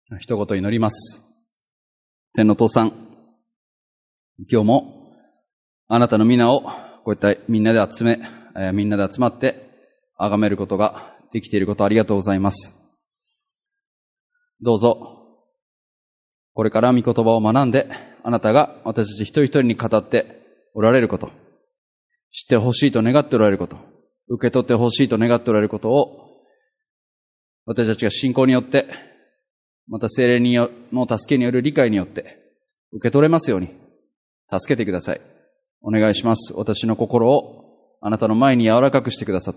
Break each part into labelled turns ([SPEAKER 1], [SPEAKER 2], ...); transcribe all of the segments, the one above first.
[SPEAKER 1] 一言祈ります。天の父さん、今日もあなたの皆をこういったみんなで集まって崇めることができていることありがとうございます。どうぞこれから御言葉を学んで、あなたが私たち一人一人に語っておられること、知ってほしいと願っておられること、受け取ってほしいと願っておられることを、私たちが信仰によって、また聖霊の助けによる理解によって受け取れますように助けてください。お願いします。私の心をあなたの前に柔らかくしてくださって、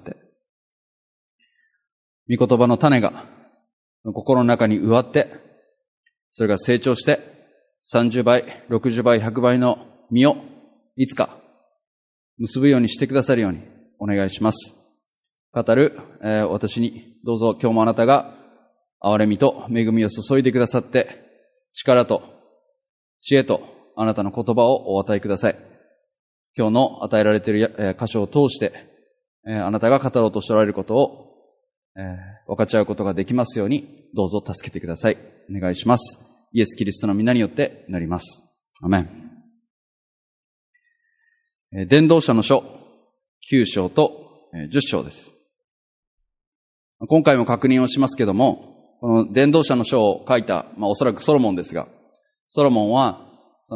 [SPEAKER 1] 御言葉の種が心の中に植わって、それが成長して30倍、60倍、100倍の実をいつか結ぶようにしてくださるようにお願いします。語る、私にどうぞ今日もあなたが憐れみと恵みを注いでくださって、力と知恵とあなたの言葉をお与えください。今日の与えられている箇所を通して、あなたが語ろうとしておられることを、分かち合うことができますように、どうぞ助けてください。お願いします。イエス・キリストの皆によって祈ります。アメン。伝道者の書9章と10章です。今回も確認をしますけども、この伝道者の書を書いた、おそらくソロモンですが、ソロモンは、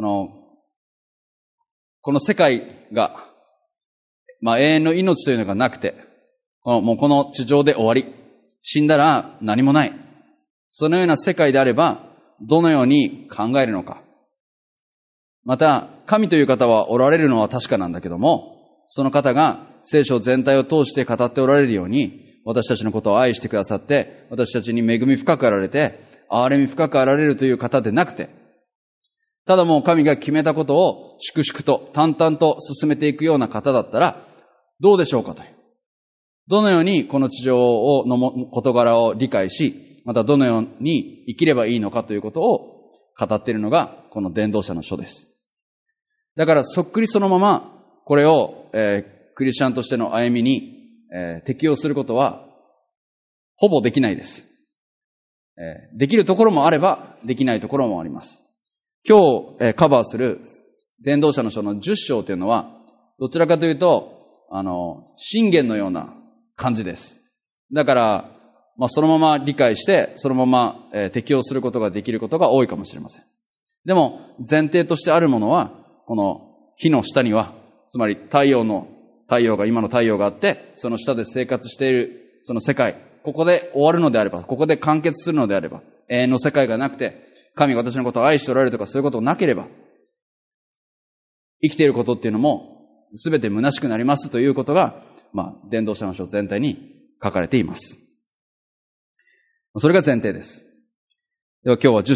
[SPEAKER 1] この世界が、永遠の命というのがなくて、もうこの地上で終わり、死んだら何もない。そのような世界であれば、どのように考えるのか。また、神という方はおられるのは確かなんだけども、その方が聖書全体を通して語っておられるように、私たちのことを愛してくださって、私たちに恵み深くあられて、憐れみ深くあられるという方でなくて、ただもう神が決めたことを粛々と淡々と進めていくような方だったら、どうでしょうかという。どのようにこの地上の事柄を理解し、またどのように生きればいいのかということを語っているのが、この伝道者の書です。だからそっくりそのまま、これを、クリスチャンとしての歩みに、適用することはほぼできないです。できるところもあればできないところもあります。今日、カバーする伝道者の書の10章というのはどちらかというと箴言のような感じです。だから、そのまま理解してそのまま、適用することができることが多いかもしれません。でも前提としてあるものはこの火の下には、つまり今の太陽があって、その下で生活している、その世界、ここで終わるのであれば、ここで完結するのであれば、永遠の世界がなくて、神が私のことを愛しておられるとかそういうことがなければ、生きていることっていうのも、すべて虚しくなりますということが、伝道者の書全体に書かれています。それが前提です。では今日は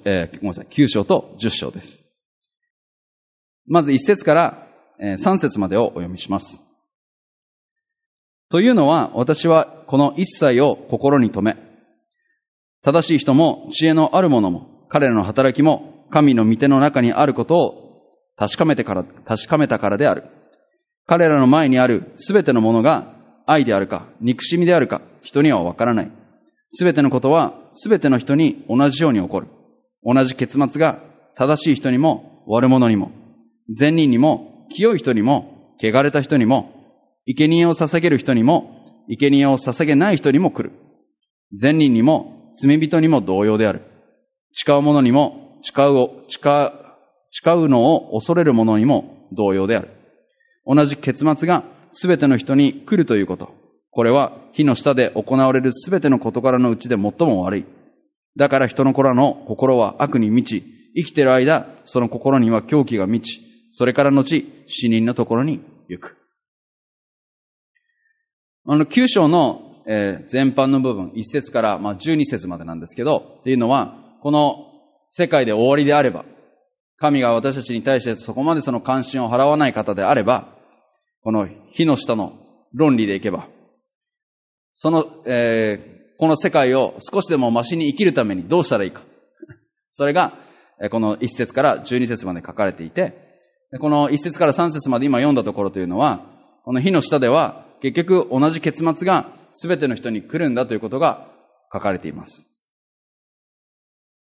[SPEAKER 1] 9章と10章です。まず1節から3節までをお読みします。というのは、私はこの一切を心に留め、正しい人も知恵のある者も、彼らの働きも神の御手の中にあることを確かめたからである。彼らの前にあるすべてのものが愛であるか、憎しみであるか、人にはわからない。すべてのことはすべての人に同じように起こる。同じ結末が正しい人にも悪者にも、善人にも清い人にも、汚れた人にも、生贄を捧げる人にも、生贄を捧げない人にも来る。善人にも、罪人にも同様である。誓う者にも、誓うのを恐れる者にも同様である。同じ結末がすべての人に来るということ。これは火の下で行われるすべての事柄のうちで最も悪い。だから人の子らの心は悪に満ち、生きている間、その心には狂気が満ち、それから後、死人のところに行く。9章の、前半の部分、1節から12節までなんですけど、っていうのは、この世界で終わりであれば、神が私たちに対してそこまでその関心を払わない方であれば、この火の下の論理でいけば、この世界を少しでもマシに生きるためにどうしたらいいか。それが、この1節から12節まで書かれていて、この1節から3節まで今読んだところというのは、この火の下では結局同じ結末が全ての人に来るんだということが書かれています。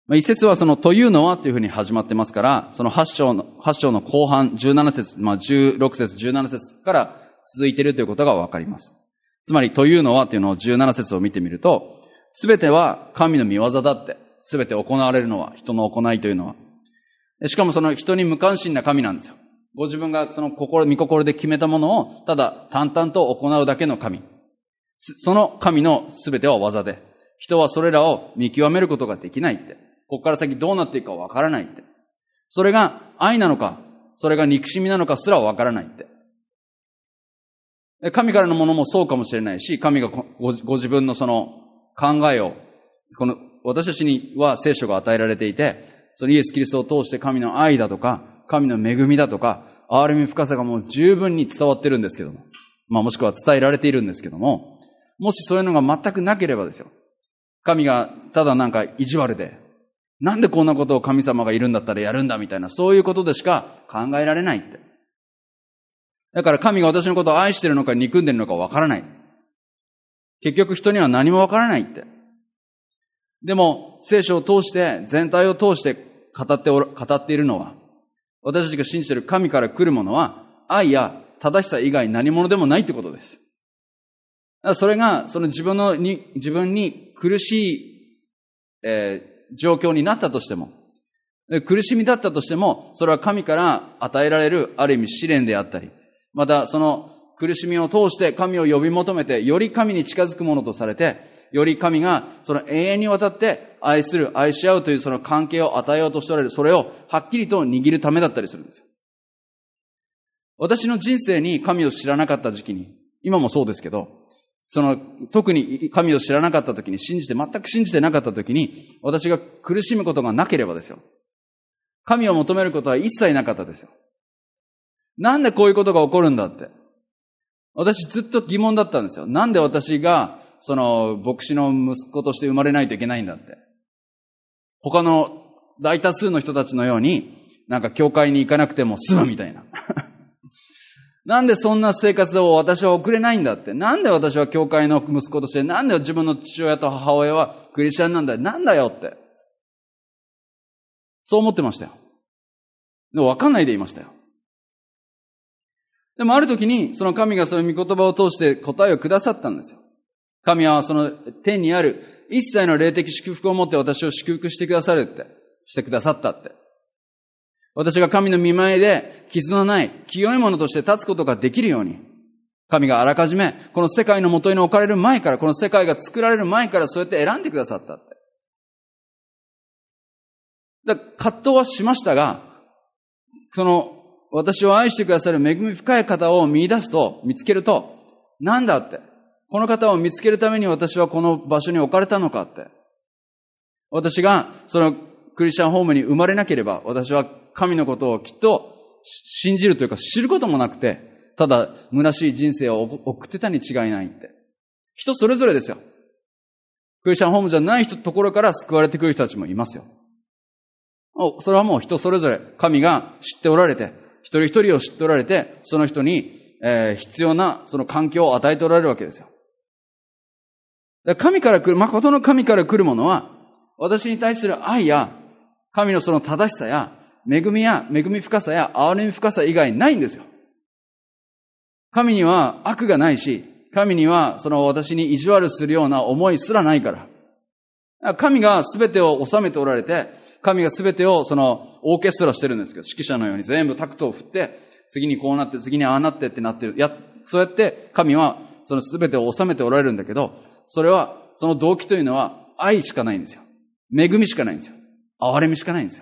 [SPEAKER 1] 一節はそのというのはというふうに始まってますから、その8章の後半17節、16節、17節から続いているということがわかります。つまりというのはというのを17節を見てみると、すべては神の御業だって、すべて行われるのは人の行いというのは。しかもその人に無関心な神なんですよ。ご自分がその御心で決めたものをただ淡々と行うだけの神。その神のすべては技で、人はそれらを見極めることができないって。ここから先どうなっていくかわからないって。それが愛なのか、それが憎しみなのかすらわからないって。神からのものもそうかもしれないし、神がご自分のその考えを、私たちには聖書が与えられていて、そのイエス・キリストを通して神の愛だとか、神の恵みだとか、憐れみ深さがもう十分に伝わってるんですけども、もしくは伝えられているんですけども、もしそういうのが全くなければですよ。神がただなんか意地悪で、なんでこんなことを神様がいるんだったらやるんだみたいな、そういうことでしか考えられないって。だから神が私のことを愛しているのか憎んでいるのかわからない。結局人には何もわからないって。でも聖書を通して、全体を通して語っているのは、私たちが信じている神から来るものは、愛や正しさ以外何者でもないってことです。それがその自分に苦しい、状況になったとしても、苦しみだったとしても、それは神から与えられるある意味試練であったり、またその苦しみを通して神を呼び求めて、より神に近づくものとされて、より神がその永遠にわたって愛し合うというその関係を与えようとしておられる、それをはっきりと握るためだったりするんですよ。私の人生に神を知らなかった時期に、今もそうですけど、特に神を知らなかった時に、全く信じてなかった時に、私が苦しむことがなければですよ。神を求めることは一切なかったですよ。なんでこういうことが起こるんだって。私ずっと疑問だったんですよ。なんで私が、牧師の息子として生まれないといけないんだって。他の大多数の人たちのように、なんか教会に行かなくても済むみたいな。なんでそんな生活を私は送れないんだって。なんで私は教会の息子として、なんで自分の父親と母親はクリスチャンなんだよ。なんだよって。そう思ってましたよ。でも分かんないでいましたよ。でもある時に、その神がその御言葉を通して答えをくださったんですよ。神はその天にある一切の霊的祝福を持って私を祝福してくださったって。私が神の御前で傷のない清いものとして立つことができるように、神があらかじめこの世界の元に置かれる前から、この世界が作られる前からそうやって選んでくださったって。葛藤はしましたが、私を愛してくださる恵み深い方を見つけると、なんだって。この方を見つけるために私はこの場所に置かれたのかって。私がそのクリスチャンホームに生まれなければ、私は神のことをきっと信じるというか知ることもなくて、ただ虚しい人生を送ってたに違いないって。人それぞれですよ。クリスチャンホームじゃないところから救われてくる人たちもいますよ。それはもう人それぞれ神が知っておられて、一人一人を知っておられて、その人に、必要なその環境を与えておられるわけですよ。神から来る、誠の神から来るものは、私に対する愛や、神のその正しさや、恵み深さや、憐れみ深さ以外ないんですよ。神には悪がないし、神にはその私に意地悪するような思いすらないから。神が全てを治めておられて、神が全てをオーケストラしてるんですけど、指揮者のように全部タクトを振って、次にこうなって、次にああなってってなってる。そうやって神はその全てを治めておられるんだけど、それは、その動機というのは愛しかないんですよ。恵みしかないんですよ。憐れみしかないんですよ。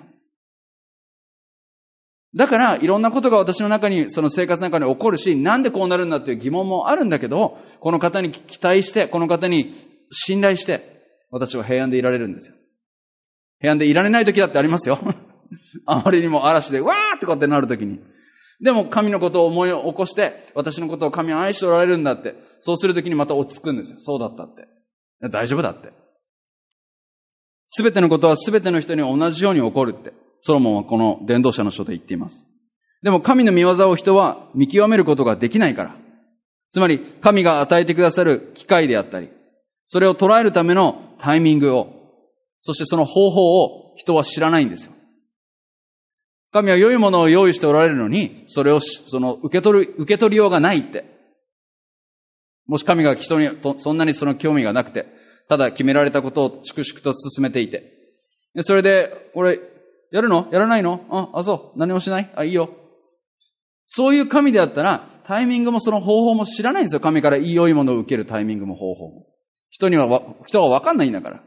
[SPEAKER 1] だから、いろんなことが私の中に、その生活の中に起こるし、なんでこうなるんだっていう疑問もあるんだけど、この方に期待して、この方に信頼して、私は平安でいられるんですよ。平安でいられない時だってありますよ。あまりにも嵐で、わーってこうやってなる時に。でも神のことを思い起こして、私のことを神は愛しておられるんだって、そうする時にまた落ち着くんですよ。そうだったって。大丈夫だって。すべてのことはすべての人に同じように起こるって、ソロモンはこの伝道者の書で言っています。でも神の御業を人は見極めることができないから。つまり神が与えてくださる機会であったり、それを捉えるためのタイミングをそしてその方法を人は知らないんですよ。神は良いものを用意しておられるのに、それを受け取りようがないって。もし神が人にそんなにその興味がなくて、ただ決められたことを粛々と進めていて、それで、俺、やるの？やらないの？そう。何もしない？いいよ。そういう神であったら、タイミングもその方法も知らないんですよ。神から良いものを受けるタイミングも方法も。人はわかんないんだから。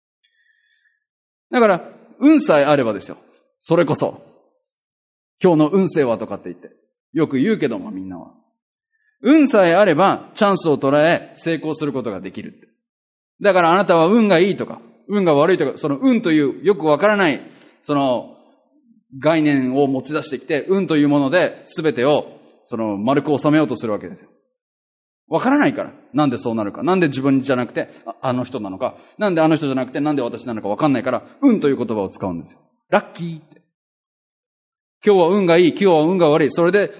[SPEAKER 1] だから、運さえあればですよ。それこそ。今日の運勢はとかって言って。よく言うけども、みんなは。運さえあれば、チャンスを捉え、成功することができるって。だからあなたは運がいいとか、運が悪いとか、その運というよくわからない、その概念を持ち出してきて、運というもので全てを丸く収めようとするわけですよ。わからないから。なんでそうなるか。なんで自分じゃなくて、あの人なのか。なんであの人じゃなくて、なんで私なのかわかんないから、運という言葉を使うんですよ。ラッキーって。今日は運がいい、今日は運が悪い。それで、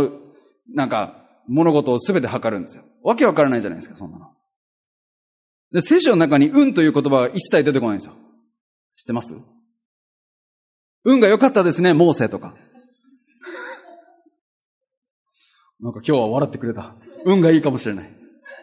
[SPEAKER 1] 物事を全て測るんですよ。わけわからないじゃないですか、そんなの。で、聖書の中に運という言葉は一切出てこないんですよ。知ってます？運が良かったですね、モーセとか。なんか今日は笑ってくれた。運がいいかもしれない。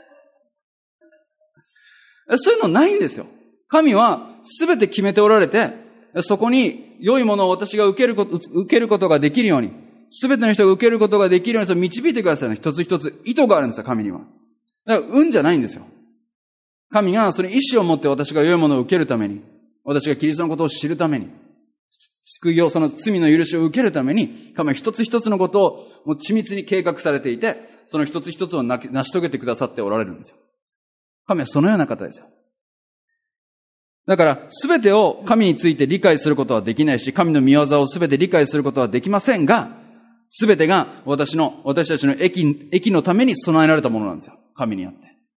[SPEAKER 1] そういうのないんですよ。神は全て決めておられて、そこに良いものを私が受けることができるように、全ての人が受けることができるように導いてくださいね。一つ一つ意図があるんですよ、神には。だから運じゃないんですよ。神がその意志を持って私が良いものを受けるために、私がキリストのことを知るために、救いを、その罪の許しを受けるために、神は一つ一つのことをもう緻密に計画されていて、その一つ一つを成し遂げてくださっておられるんですよ。神はそのような方ですよ。だから、すべてを神について理解することはできないし、神の御業をすべて理解することはできませんが、すべてが私たちの益のために備えられたものなんですよ。神にあって。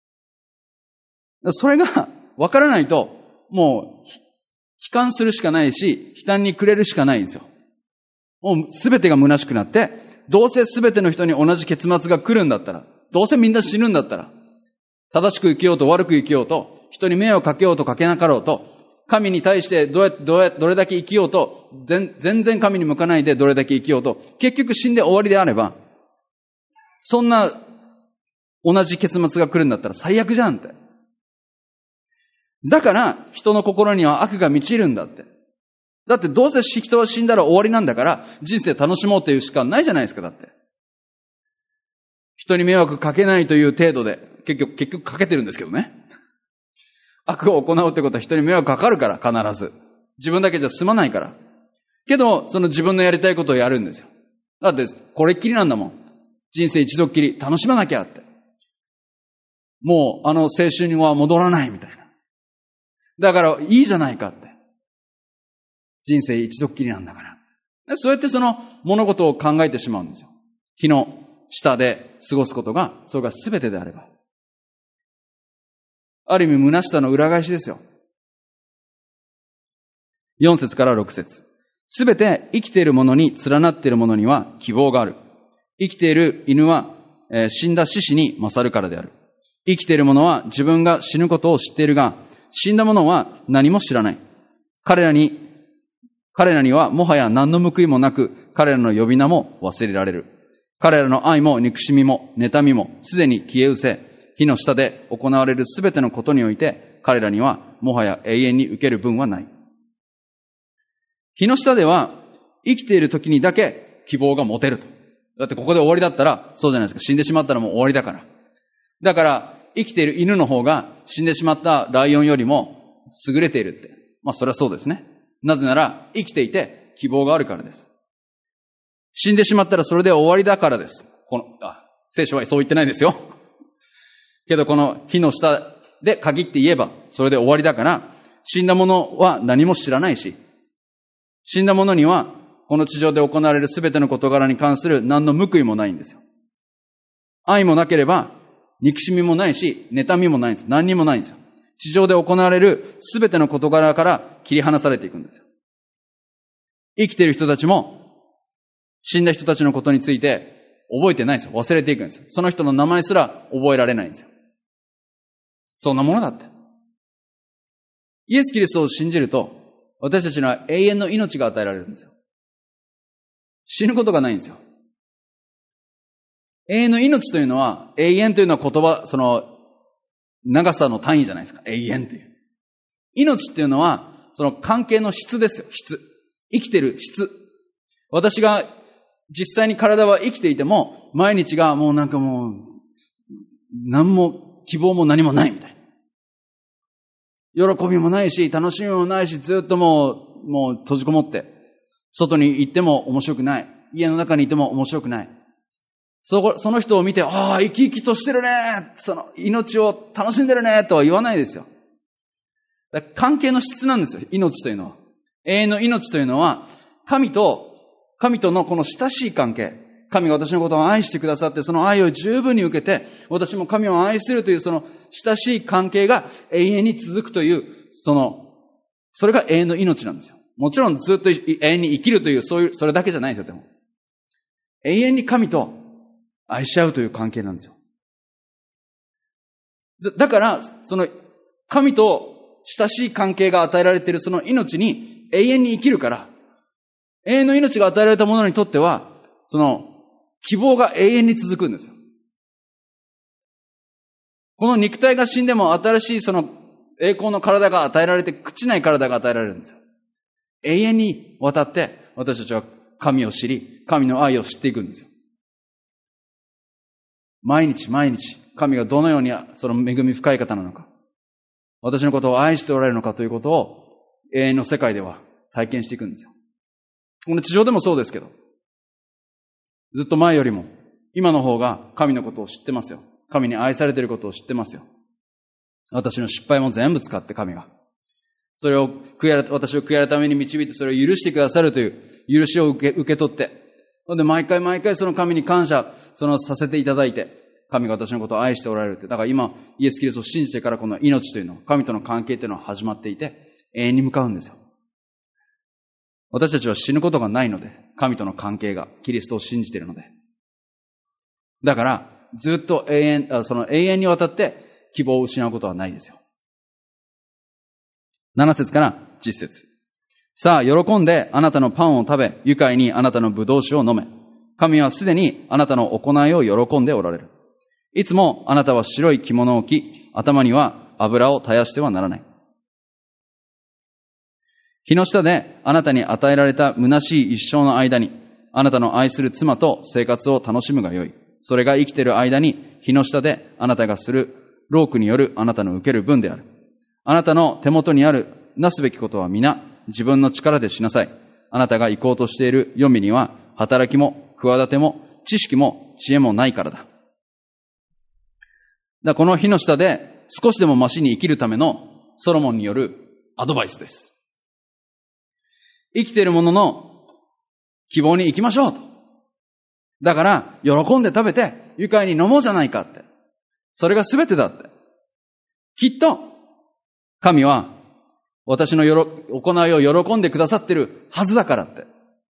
[SPEAKER 1] それが分からないと、もう、悲観するしかないし、悲嘆に暮れるしかないんですよ。もうすべてが虚しくなって、どうせすべての人に同じ結末が来るんだったら、どうせみんな死ぬんだったら、正しく生きようと悪く生きようと、人に迷惑かけようとかけなかろうと、神に対してどれだけ生きようと、全然神に向かないでどれだけ生きようと、結局死んで終わりであれば、そんな同じ結末が来るんだったら最悪じゃんって。だから人の心には悪が満ちるんだって。だってどうせ人は死んだら終わりなんだから、人生楽しもうというしかないじゃないですか、だって。人に迷惑かけないという程度で、結局かけてるんですけどね。悪を行うってことは人に迷惑かかるから、必ず。自分だけじゃ済まないから。けど、その自分のやりたいことをやるんですよ。だって、これっきりなんだもん。人生一度っきり楽しまなきゃって。もう、青春には戻らないみたいな。だから、いいじゃないかって。人生一度っきりなんだから。そうやってその物事を考えてしまうんですよ。木の下で過ごすことが、それが全てであれば。ある意味、虚しさの裏返しですよ。4節から6節。すべて生きているものに連なっているものには希望がある。生きている犬は、死んだ獅子に勝るからである。生きているものは自分が死ぬことを知っているが、死んだ者は何も知らない。彼らにはもはや何の報いもなく、彼らの呼び名も忘れられる。彼らの愛も憎しみも妬みもすでに消え失せ、火の下で行われるすべてのことにおいて、彼らにはもはや永遠に受ける分はない。火の下では生きている時にだけ希望が持てると。だってここで終わりだったら、そうじゃないですか。死んでしまったらもう終わりだから。だから、生きている犬の方が死んでしまったライオンよりも優れているって。まあそれはそうですね。なぜなら生きていて希望があるからです。死んでしまったらそれで終わりだからです。聖書はそう言ってないですよ。けどこの火の下で限って言えばそれで終わりだから、死んだ者は何も知らないし、死んだ者にはこの地上で行われるすべての事柄に関する何の報いもないんですよ。愛もなければ憎しみもないし、妬みもないんです。何にもないんですよ。地上で行われるすべての事柄から切り離されていくんですよ。生きている人たちも死んだ人たちのことについて覚えてないんですよ。忘れていくんですよ。その人の名前すら覚えられないんですよ。そんなものだって。 イエス・キリストを信じると、私たちには永遠の命が与えられるんですよ。死ぬことがないんですよ。永遠の命というのは、永遠というのは言葉、長さの単位じゃないですか。永遠っていう。命っていうのは、その関係の質ですよ。質。生きてる質。私が実際に体は生きていても、毎日がもう何も希望も何もないみたいな。喜びもないし、楽しみもないし、ずっともう閉じこもって、外に行っても面白くない。家の中にいても面白くない。その人を見て、ああ、生き生きとしてるね。その命を楽しんでるね。とは言わないですよ。だから関係の質なんですよ。命というのは。永遠の命というのは、神とのこの親しい関係。神が私のことを愛してくださって、その愛を十分に受けて、私も神を愛するというその親しい関係が永遠に続くという、それが永遠の命なんですよ。もちろんずっと永遠に生きるという、それだけじゃないですよ、でも。永遠に神と愛し合うという関係なんですよ。だから、神と親しい関係が与えられているその命に永遠に生きるから、永遠の命が与えられた者にとっては、希望が永遠に続くんですよ。この肉体が死んでも新しい栄光の体が与えられて、朽ちない体が与えられるんですよ。永遠にわたって私たちは神を知り、神の愛を知っていくんですよ。毎日毎日、神がどのようにその恵み深い方なのか、私のことを愛しておられるのかということを永遠の世界では体験していくんですよ。この地上でもそうですけど、ずっと前よりも今の方が神のことを知ってますよ。神に愛されていることを知ってますよ。私の失敗も全部使って神が。それを私を悔い改めに導いてそれを許してくださるという許しを受け取って、で毎回毎回その神に感謝させていただいて、神が私のことを愛しておられるって。だから今イエス・キリストを信じてからこの命というの、神との関係というのは始まっていて、永遠に向かうんですよ。私たちは死ぬことがないので、神との関係がキリストを信じているので。だからずっと永遠にわたって希望を失うことはないですよ。7節から10節。さあ、喜んであなたのパンを食べ、愉快にあなたの葡萄酒を飲め。神はすでにあなたの行いを喜んでおられる。いつもあなたは白い着物を着、頭には油を絶やしてはならない。日の下であなたに与えられた虚しい一生の間に、あなたの愛する妻と生活を楽しむがよい。それが生きている間に、日の下であなたがする労苦によるあなたの受ける分である。あなたの手元にあるなすべきことは皆自分の力でしなさい。あなたが行こうとしている黄泉には働きも企ても知識も知恵もないからだ。この日の下で少しでもマシに生きるためのソロモンによるアドバイスです。生きている者の希望に行きましょうと。だから喜んで食べて愉快に飲もうじゃないかって。それが全てだって。きっと神は私の行いを喜んでくださってるはずだからって。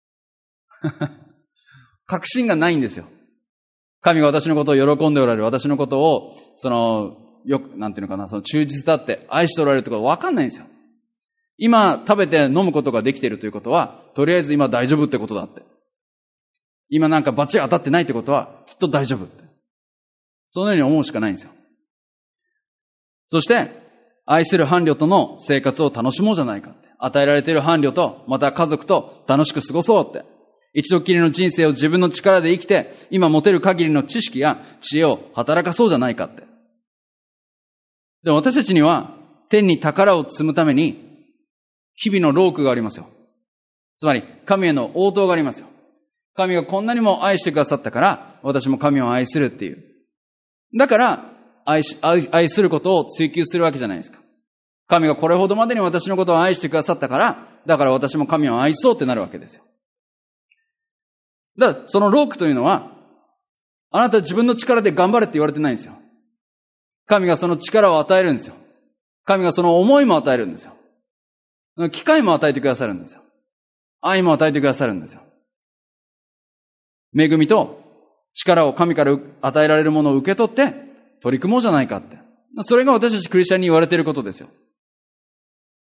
[SPEAKER 1] 確信がないんですよ。神が私のことを喜んでおられる。私のことを、なんていうのかな、忠実だって愛しておられるってことは分かんないんですよ。今食べて飲むことができているということは、とりあえず今大丈夫ってことだって。今なんかバチが当たってないってことは、きっと大丈夫って。そのように思うしかないんですよ。そして、愛する伴侶との生活を楽しもうじゃないかって。与えられている伴侶と、また家族と楽しく過ごそうって。一度きりの人生を自分の力で生きて、今持てる限りの知識や知恵を働かそうじゃないかって。でも私たちには、天に宝を積むために、日々の労苦がありますよ。つまり、神への応答がありますよ。神がこんなにも愛してくださったから、私も神を愛するっていう。だから、愛することを追求するわけじゃないですか。神がこれほどまでに私のことを愛してくださったから、だから私も神を愛そうってなるわけですよ。だから、その労苦というのは、あなた自分の力で頑張れって言われてないんですよ。神がその力を与えるんですよ。神がその思いも与えるんですよ。機会も与えてくださるんですよ。愛も与えてくださるんですよ。恵みと力を神から与えられるものを受け取って取り組もうじゃないかって。それが私たちクリスチャンに言われていることですよ。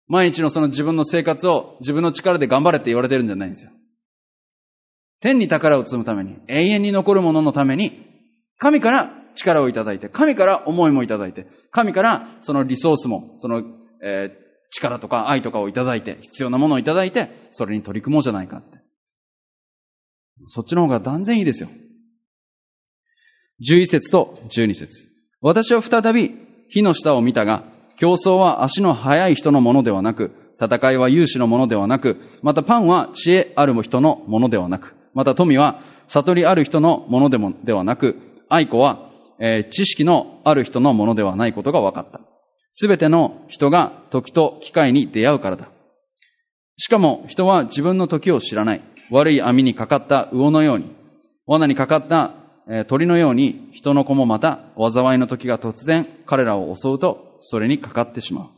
[SPEAKER 1] 毎日のその自分の生活を自分の力で頑張れって言われてるんじゃないんですよ。天に宝を積むために、永遠に残るもののために、神から力をいただいて、神から思いもいただいて、神からそのリソースも、その、力とか愛とかをいただいて、必要なものをいただいて、それに取り組もうじゃないかって。そっちの方が断然いいですよ。11節と12節。私は再び火の下を見たが、競争は足の速い人のものではなく、戦いは勇士のものではなく、またパンは知恵ある人のものではなく、また富は悟りある人のものではなく、愛子は、知識のある人のものではないことが分かった。すべての人が時と機会に出会うからだ。しかも人は自分の時を知らない。悪い網にかかった魚のように、罠にかかった鳥のように、人の子もまた災いの時が突然彼らを襲うと、それにかかってしまう。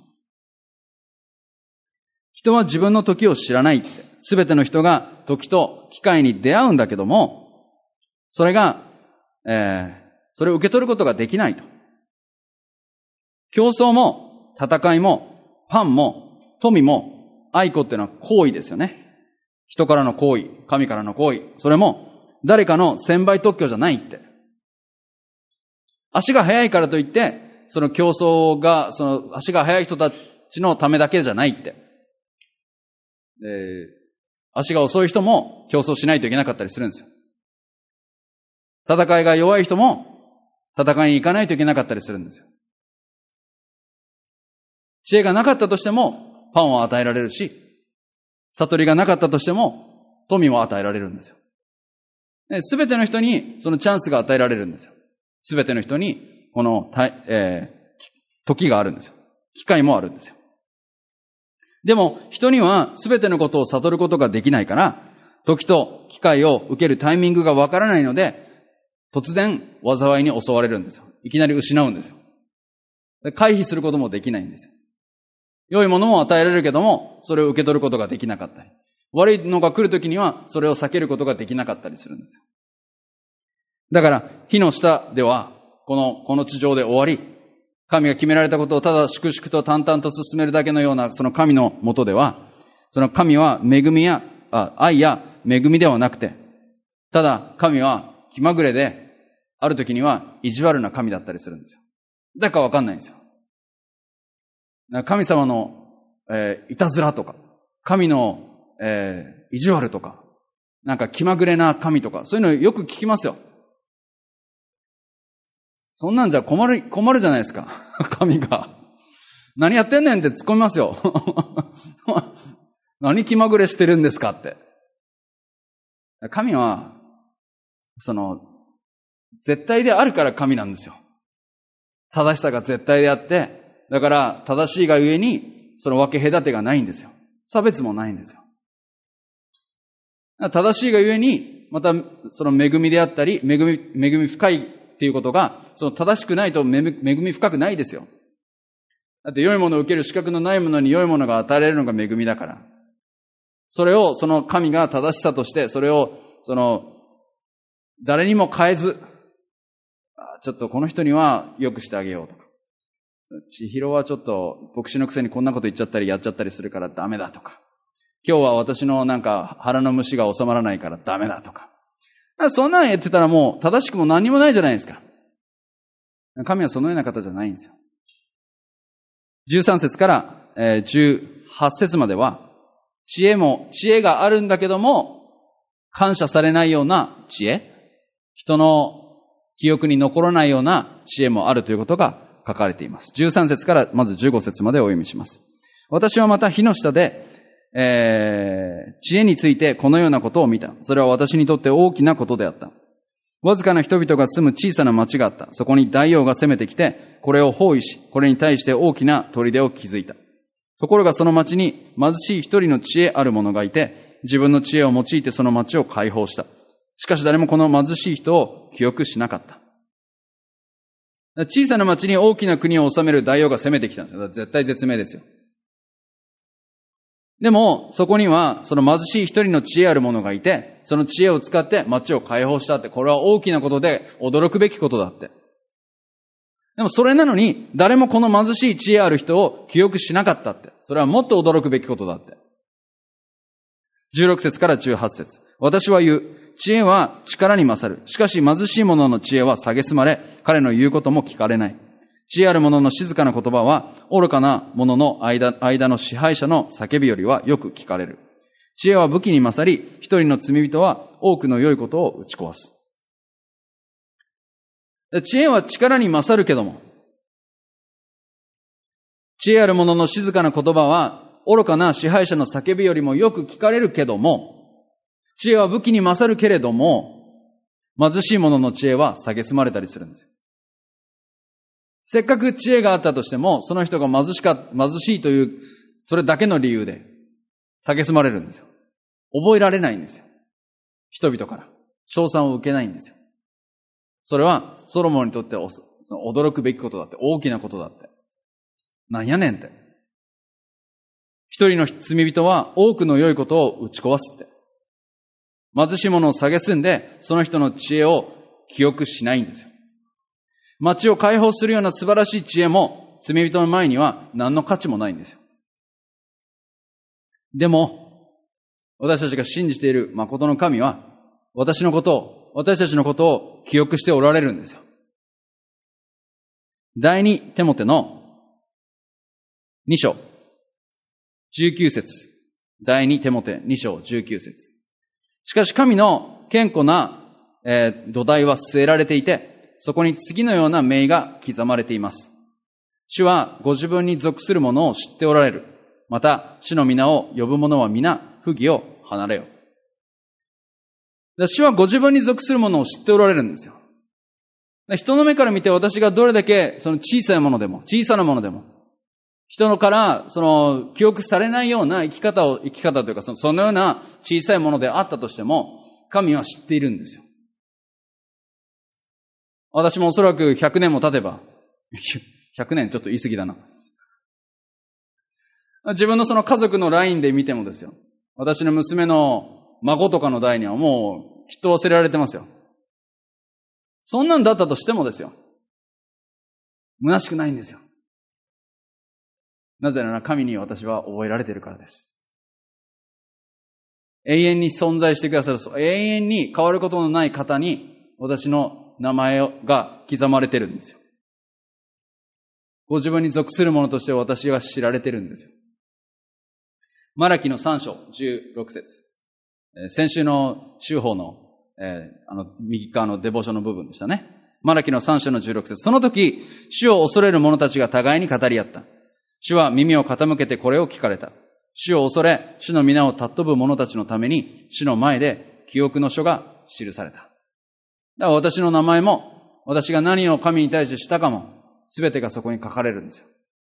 [SPEAKER 1] 人は自分の時を知らないって、すべての人が時と機会に出会うんだけども、それが、それを受け取ることができないと。競争も、戦いも、パンも、富も、愛子っていうのは行為ですよね。人からの行為、神からの行為。それも、誰かの専売特許じゃないって。足が速いからといって、その競争が、その足が速い人たちのためだけじゃないって。足が遅い人も競争しないといけなかったりするんですよ。戦いが弱い人も戦いに行かないといけなかったりするんですよ。知恵がなかったとしてもパンを与えられるし、悟りがなかったとしても富も与えられるんですよ。すべての人にそのチャンスが与えられるんですよ。すべての人にこの、時があるんですよ。機会もあるんですよ。でも人にはすべてのことを悟ることができないから、時と機会を受けるタイミングがわからないので、突然災いに襲われるんですよ。いきなり失うんですよ。回避することもできないんですよ。良いものも与えられるけども、それを受け取ることができなかったり。悪いのが来るときには、それを避けることができなかったりするんですよ。だから、火の下では、この地上で終わり、神が決められたことをただ粛々と淡々と進めるだけのような、その神のもとでは、その神は愛や恵みではなくて、ただ神は気まぐれで、ある時には意地悪な神だったりするんですよ。だからわかんないんですよ。神様の、いたずらとか、神の、意地悪とか、なんか気まぐれな神とか、そういうのよく聞きますよ。そんなんじゃ困るじゃないですか。神が。何やってんねんって突っ込みますよ。何気まぐれしてるんですかって。神は、絶対であるから神なんですよ。正しさが絶対であって、だから正しいがゆえに、その分け隔てがないんですよ。差別もないんですよ。正しいがゆえに、またその恵みであったり、恵み深いっていうことが、その正しくないと恵み深くないですよ。だって良いものを受ける資格のないものに良いものが与えられるのが恵みだから。それをその神が正しさとして、それを誰にも変えず、ちょっとこの人には良くしてあげようとか。千尋はちょっと牧師のくせにこんなこと言っちゃったりやっちゃったりするからダメだとか。今日は私のなんか腹の虫が収まらないからダメだとか。そんなの言ってたらもう正しくも何にもないじゃないですか。神はそのような方じゃないんですよ。13節から18節までは、知恵があるんだけども、感謝されないような知恵、人の記憶に残らないような知恵もあるということが書かれています。13節からまず15節までお読みします。私はまた火の下で、知恵についてこのようなことを見た。それは私にとって大きなことであった。わずかな人々が住む小さな町があった。そこに大王が攻めてきて、これを包囲し、これに対して大きな砦を築いた。ところがその町に貧しい一人の知恵ある者がいて、自分の知恵を用いてその町を解放した。しかし誰もこの貧しい人を記憶しなかった。小さな町に大きな国を治める大王が攻めてきたんですよ。絶対絶命ですよ。でも、そこには、その貧しい一人の知恵ある者がいて、その知恵を使って町を解放したって、これは大きなことで驚くべきことだって。 でもそれなのに、誰もこの貧しい知恵ある人を記憶しなかったって。それはもっと驚くべきことだって。16節から18節。私は言う。知恵は力に勝る。しかし貧しい者の知恵は蔑まれ、彼の言うことも聞かれない。知恵ある者の静かな言葉は、愚かな者の間の支配者の叫びよりはよく聞かれる。知恵は武器に勝り、一人の罪人は多くの良いことを打ち壊す。知恵は力に勝るけども、知恵ある者の静かな言葉は、愚かな支配者の叫びよりもよく聞かれるけども、知恵は武器に勝るけれども、貧しい者の知恵は蔑まれたりするんですよ。せっかく知恵があったとしても、その人が貧しいという、それだけの理由で、蔑まれるんですよ。覚えられないんですよ。人々から。称賛を受けないんですよ。それは、ソロモンにとって驚くべきことだって、大きなことだって。なんやねんって。一人の罪人は多くの良いことを打ち壊すって。貧しい者を蔑んで、その人の知恵を記憶しないんですよ。町を解放するような素晴らしい知恵も、罪人の前には何の価値もないんですよ。でも、私たちが信じている誠の神は、私たちのことを記憶しておられるんですよ。第2テモテの2章、19節。第2テモテ2章19節。しかし神の堅固な、土台は据えられていて、そこに次のような銘が刻まれています。主はご自分に属する者を知っておられる。また、主の皆を呼ぶ者は皆不義を離れよ。主はご自分に属する者を知っておられるんですよ。人の目から見て私がどれだけその小さなものでも、人から記憶されないような生き方というか、そのような小さいものであったとしても、神は知っているんですよ。私もおそらく100年も経てば、100年ちょっと言い過ぎだな。自分のその家族のラインで見てもですよ。私の娘の孫とかの代にはもうきっと忘れられてますよ。そんなんだったとしてもですよ。虚しくないんですよ。なぜなら神に私は覚えられているからです。永遠に存在してくださる、永遠に変わることのない方に私の名前が刻まれてるんですよ。ご自分に属する者として私は知られてるんですよ。マラキの3章16節。先週の週報の、右側のデボーションの部分でしたね。マラキの3章の16節。その時、主を恐れる者たちが互いに語り合った。主は耳を傾けてこれを聞かれた。主を恐れ、主の皆を尊ぶ者たちのために、主の前で記憶の書が記された。だから私の名前も、私が何を神に対してしたかも、すべてがそこに書かれるんですよ。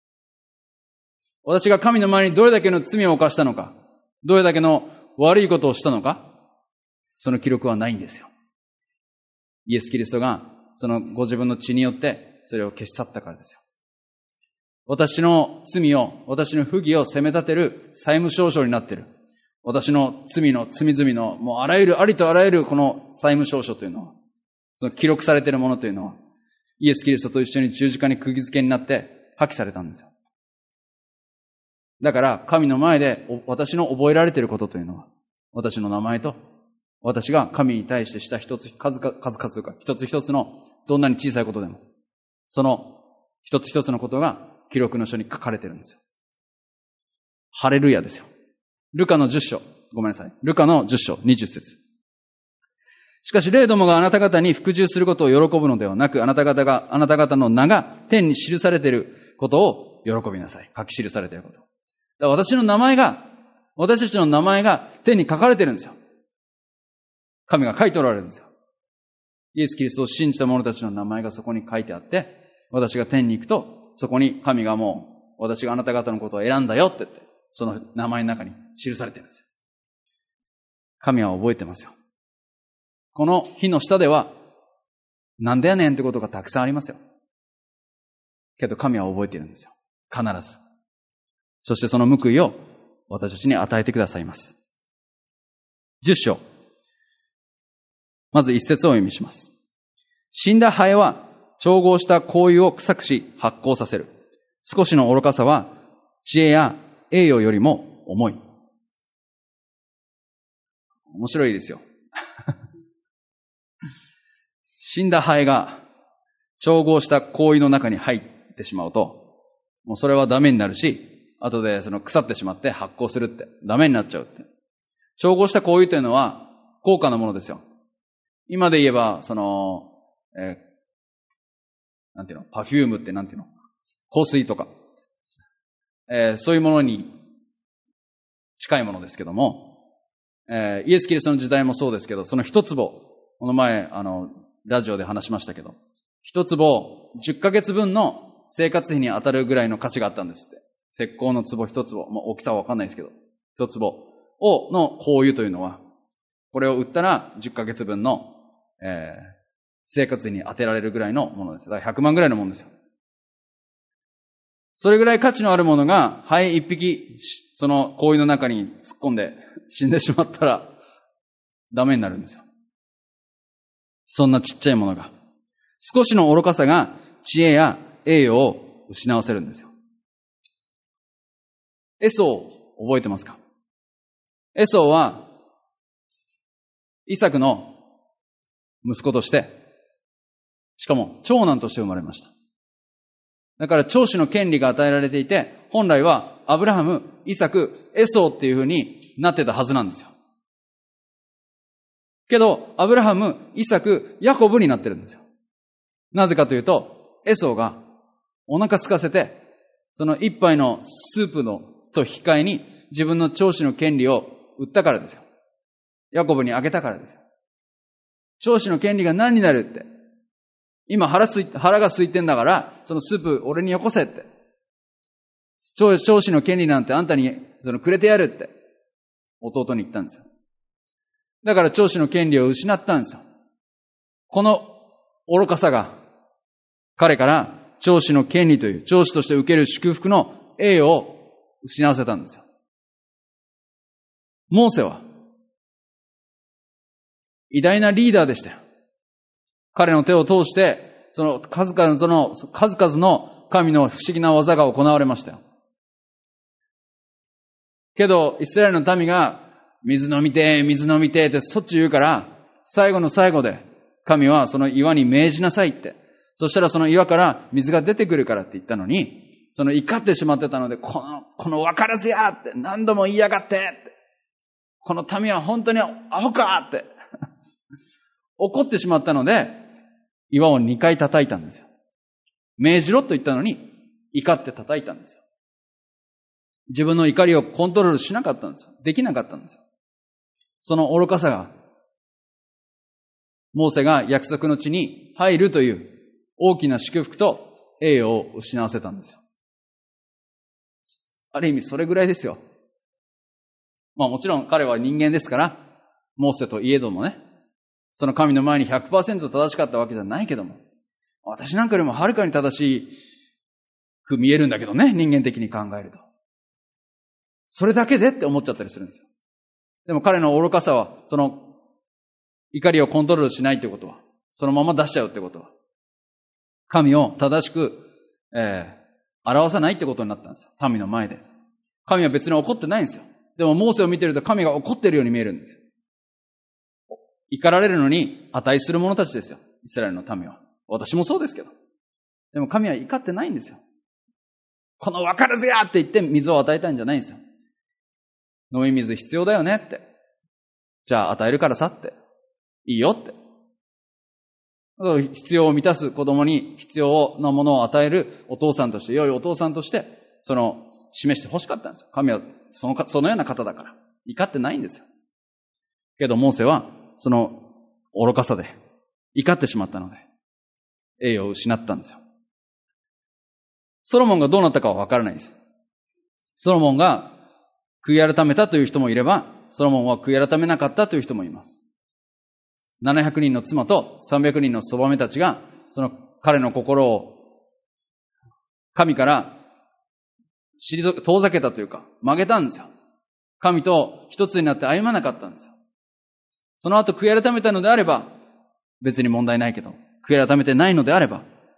[SPEAKER 1] 私が神の前にどれだけの罪を犯したのか、どれだけの悪いことをしたのか、その記録はないんですよ。イエス・キリストがそのご自分の血によってそれを消し去ったからですよ。私の罪を、私の不義を責め立てる債務証書になっている。私の罪々のもうありとあらゆるこの債務証書というのは、その記録されているものというのは、イエス・キリストと一緒に十字架に釘付けになって破棄されたんですよ。だから神の前で私の覚えられていることというのは、私の名前と私が神に対してした数々というか一つ一つのどんなに小さいことでも、その一つ一つのことが記録の書に書かれているんですよ。ハレルヤですよ。ルカの10章20節。しかし霊どもがあなた方に服従することを喜ぶのではなく、あなた方の名が天に記されていることを喜びなさい。書き記されていること。私たちの名前が天に書かれているんですよ。神が書いておられるんですよ。イエス・キリストを信じた者たちの名前がそこに書いてあって、私が天に行くと、そこに神がもう、私があなた方のことを選んだよって言って、その名前の中に記されてるんですよ。神は覚えてますよ。この火の下では、なんでやねんってことがたくさんありますよ。けど神は覚えているんですよ。必ず。そしてその報いを私たちに与えてくださいます。10章。まず一節をお読みします。死んだハエは調合した香油を臭くし発酵させる。少しの愚かさは知恵や栄誉よりも重い。面白いですよ。死んだハエが調合した香油の中に入ってしまうと、もうそれはダメになるし、後でその腐ってしまって発酵するってダメになっちゃうって。調合した香油というのは高価なものですよ。今で言えば、なんていうの、パフュームってなんていうの、香水とか、そういうものに近いものですけども、イエス・キリストの時代もそうですけど、その一坪、この前、ラジオで話しましたけど、一坪10ヶ月分の生活費に当たるぐらいの価値があったんですって。石膏の壺一坪、大きさはわかんないですけど、一坪の香油というのは、これを売ったら10ヶ月分の、生活費に当てられるぐらいのものです。だから100万ぐらいのものですよ。それぐらい価値のあるものが、ハエ一匹、その香油の中に突っ込んで死んでしまったら、ダメになるんですよ。そんなちっちゃいものが。少しの愚かさが知恵や栄誉を失わせるんですよ。エソを覚えてますか？エソは、イサクの息子として、しかも長男として生まれました。だから長子の権利が与えられていて、本来はアブラハム、イサク、エソーっていう風になってたはずなんですよ。けど、アブラハム、イサク、ヤコブになってるんですよ。なぜかというと、エソーがお腹空かせて、その一杯のスープのと引き換えに自分の長子の権利を売ったからですよ。ヤコブにあげたからですよ。長子の権利が何になるって。今腹が空いてんだから、そのスープ俺によこせって。長子の権利なんてあんたにくれてやるって。弟に言ったんですよ。だから長子の権利を失ったんですよ。この愚かさが彼から長子の権利という長子として受ける祝福の栄誉を失わせたんですよ。モーセは偉大なリーダーでしたよ。彼の手を通して、その数々の神の不思議な技が行われましたよ。けど、イスラエルの民が、水飲みてってそっち言うから、最後の最後で、神はその岩に命じなさいって。そしたらその岩から水が出てくるからって言ったのに、その怒ってしまってたので、この分からずやって何度も言いやがってって。この民は本当にアホかって。怒ってしまったので、岩を2回叩いたんですよ。命じろと言ったのに、怒って叩いたんですよ。自分の怒りをコントロールしなかったんですよ。できなかったんですよ。その愚かさが、モーセが約束の地に入るという大きな祝福と栄誉を失わせたんですよ。ある意味それぐらいですよ。もちろん彼は人間ですから、モーセといえどもね、その神の前に 100% 正しかったわけじゃないけども、私なんかよりもはるかに正しく見えるんだけどね、人間的に考えると。それだけでって思っちゃったりするんですよ。でも彼の愚かさは、その怒りをコントロールしないということは、そのまま出しちゃうってことは、神を正しく、表さないってことになったんですよ。民の前で。神は別に怒ってないんですよ。でもモーセを見てると神が怒ってるように見えるんですよ。怒られるのに値する者たちですよ。イスラエルの民は。私もそうですけど。でも神は怒ってないんですよ。この分からずやって言って水を与えたんじゃないんですよ。飲み水必要だよねって。じゃあ与えるからさって。いいよって。必要を満たす子供に必要なものを与えるお父さんとして、良いお父さんとして、示して欲しかったんですよ。神はそのような方だから。怒ってないんですよ。けどモーセは、その愚かさで怒ってしまったので、栄誉を失ったんですよ。ソロモンがどうなったかはわからないです。ソロモンが悔い改めたという人もいれば、ソロモンは悔い改めなかったという人もいます。700人の妻と300人のそばめたちが、その彼の心を神から遠ざけたというか、曲げたんですよ。神と一つになって歩まなかったんですよ。その後悔い改めたのであれば、別に問題ないけど、悔い改めてないのであれば、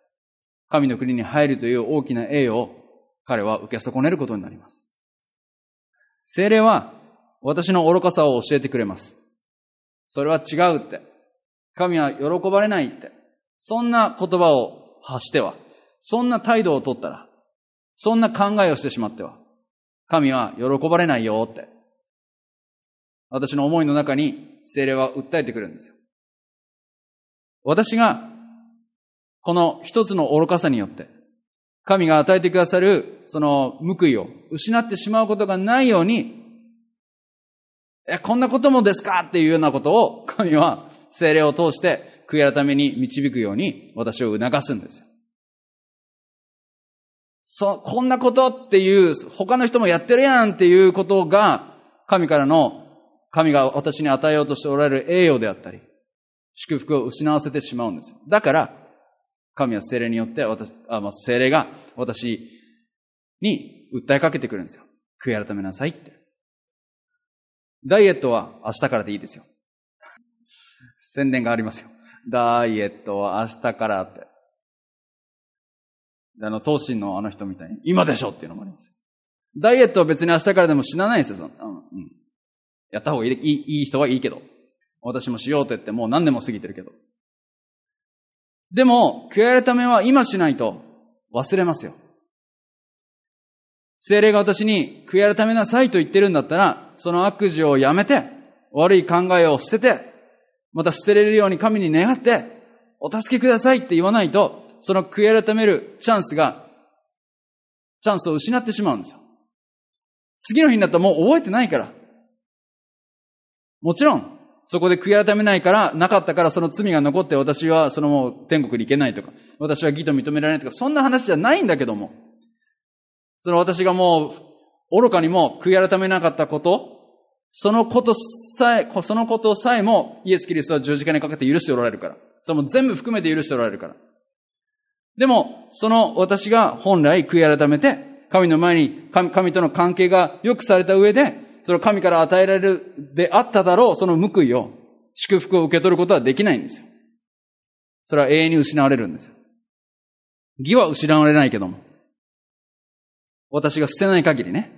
[SPEAKER 1] 神の国に入るという大きな栄誉を彼は受け損ねることになります。聖霊は私の愚かさを教えてくれます。それは違うって。神は喜ばれないって。そんな言葉を発しては、そんな態度を取ったら、そんな考えをしてしまっては、神は喜ばれないよって。私の思いの中に聖霊は訴えてくるんですよ。私がこの一つの愚かさによって、神が与えてくださるその報いを失ってしまうことがないように、こんなこともですかっていうようなことを神は聖霊を通して悔い改めに導くように私を促すんですよ。こんなことっていう他の人もやってるやんっていうことが神が私に与えようとしておられる栄誉であったり、祝福を失わせてしまうんですよ。だから、神は聖霊によって聖霊が私に訴えかけてくるんですよ。悔い改めなさいって。ダイエットは明日からでいいですよ。宣伝がありますよ。ダイエットは明日からって。東進のあの人みたいに、今でしょっていうのもありますよ。ダイエットは別に明日からでも死なないですよ。やった方がいい人はいいけど。私もしようと言ってもう何年も過ぎてるけど。でも、悔い改めは今しないと忘れますよ。聖霊が私に悔い改めなさいと言ってるんだったら、その悪事をやめて、悪い考えを捨てて、また捨てれるように神に願って、お助けくださいって言わないと、その悔い改めるチャンスを失ってしまうんですよ。次の日になったらもう覚えてないから。もちろん、そこで悔い改めなかったからその罪が残って私はもう天国に行けないとか、私は義と認められないとか、そんな話じゃないんだけども、私がもう愚かにも悔い改めなかったこと、そのことさえもイエス・キリストは十字架にかけて許しておられるから。それも全部含めて許しておられるから。でも、私が本来悔い改めて、神の前に神との関係が良くされた上で、それを神から与えられるであっただろう、その報いを、祝福を受け取ることはできないんですよ。それは永遠に失われるんですよ。義は失われないけども。私が捨てない限りね。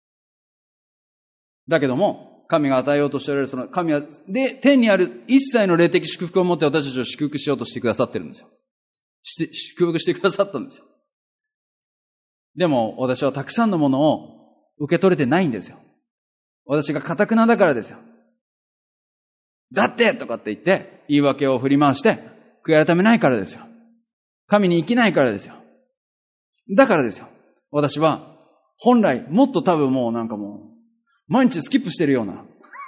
[SPEAKER 1] だけども、神が与えようとしておられる、神は、天にある一切の霊的祝福を持って私たちを祝福しようとしてくださってるんですよ。祝福してくださったんですよ。でも、私はたくさんのものを受け取れてないんですよ。私が堅なだからですよ。だってとかって言って、言い訳を振り回して、悔い改めないからですよ。神に生きないからですよ。だからですよ。私は、本来、もっと多分もう毎日スキップしてるような。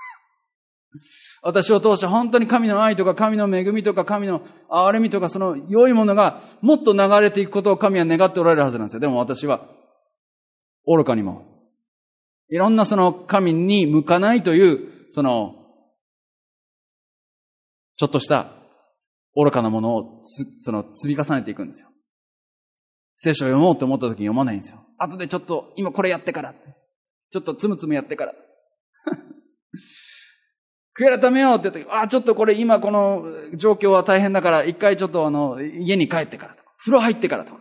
[SPEAKER 1] 私を通して本当に神の愛とか神の恵みとか神の憐れみとかその良いものがもっと流れていくことを神は願っておられるはずなんですよ。でも私は愚かにもいろんな神に向かないというちょっとした愚かなものを積み重ねていくんですよ。聖書を読もうと思った時に読まないんですよ。後でちょっと今これやってからちょっとつむつむやってから悔い改めようって言って、ちょっとこれ今この状況は大変だから一回ちょっと家に帰ってからとか、風呂入ってからとか。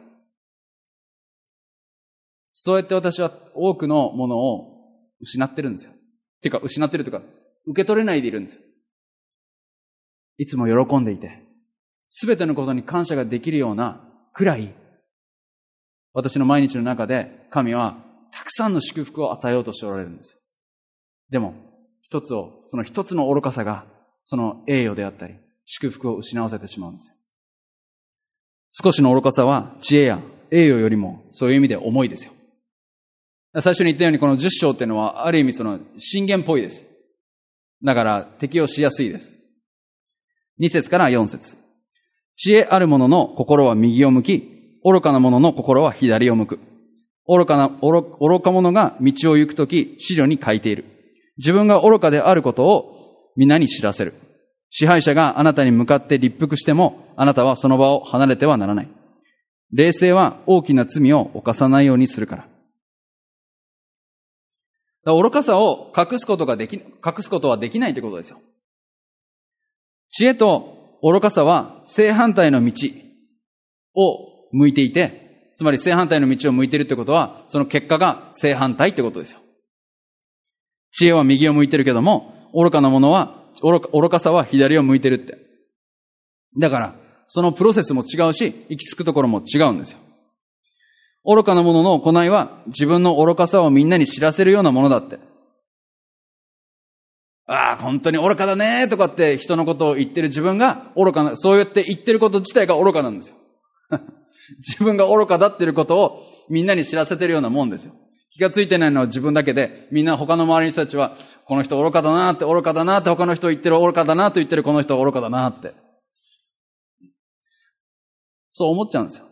[SPEAKER 1] そうやって私は多くのものを失ってるんですよ。失ってるというか、受け取れないでいるんですよ。いつも喜んでいて、すべてのことに感謝ができるようなくらい、私の毎日の中で神はたくさんの祝福を与えようとしておられるんですよ。でも、その一つの愚かさが、その栄誉であったり、祝福を失わせてしまうんですよ。少しの愚かさは、知恵や栄誉よりも、そういう意味で重いですよ。最初に言ったように、この10章っていうのは、ある意味信玄っぽいです。だから、適用しやすいです。2節から4節。知恵ある者の心は右を向き、愚かな者の心は左を向く。愚か者が道を行くとき、資料に書いている。自分が愚かであることを皆に知らせる。支配者があなたに向かって立腹しても、あなたはその場を離れてはならない。冷静は大きな罪を犯さないようにするから。愚かさを隠すことはできないということですよ。知恵と愚かさは正反対の道を向いていて、つまり正反対の道を向いているってことは、その結果が正反対ってことですよ。知恵は右を向いてるけども、愚かな者は、愚かさは左を向いてるって。だから、そのプロセスも違うし、行き着くところも違うんですよ。愚かな者の行いは、自分の愚かさをみんなに知らせるようなものだって。ああ、本当に愚かだねとかって人のことを言ってる自分が愚かな、そうやって言ってること自体が愚かなんですよ。自分が愚かだっていうことをみんなに知らせてるようなもんですよ。気がついてないのは自分だけで、みんな他の周りの人たちは、この人愚かだなって、愚かだなって他の人言ってる、愚かだなと言ってるこの人愚かだなって。そう思っちゃうんですよ。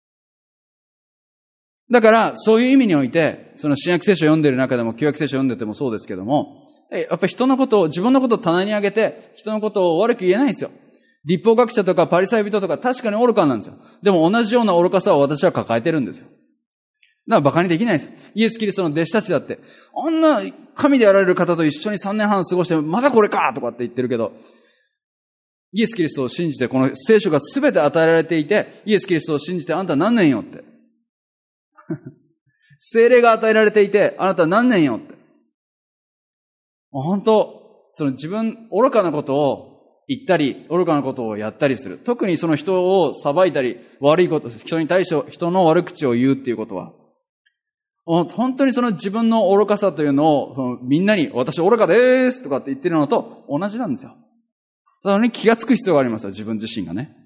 [SPEAKER 1] だから、そういう意味において、その新約聖書を読んでいる中でも、旧約聖書を読んでてもそうですけども、やっぱり人のことを、自分のことを棚に上げて、人のことを悪く言えないんですよ。立法学者とかパリサイ人とか確かに愚かなんですよ。でも同じような愚かさを私は抱えてるんですよ。だから馬鹿にできないです。イエス・キリストの弟子たちだって、あんな神であられる方と一緒に3年半過ごして、まだこれかとかって言ってるけど、イエス・キリストを信じて、この聖書が全て与えられていて、イエス・キリストを信じてあんた何年よって。聖霊が与えられていて、あなた何年よって。本当、その自分、愚かなことを言ったり、愚かなことをやったりする。特にその人を裁いたり、悪いこと、人に対して人の悪口を言うっていうことは、本当にその自分の愚かさというのを、みんなに私愚かですとかって言ってるのと同じなんですよ。それに気がつく必要がありますよ、自分自身がね。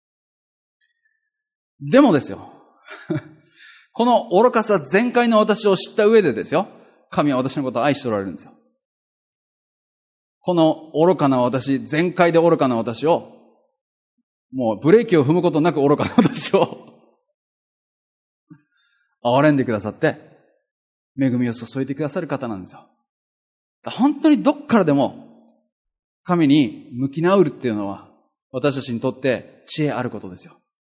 [SPEAKER 1] でもですよ。この愚かさ全開の私を知った上でですよ。神は私のことを愛しておられるんですよ。この愚かな私、全開で愚かな私を、もうブレーキを踏むことなく愚かな私を、憐れんでくださって、恵みを注いでくださる方なんですよ。本当にどっからでも、神に向き直るっていうのは、私たちにとって知恵あることですよ。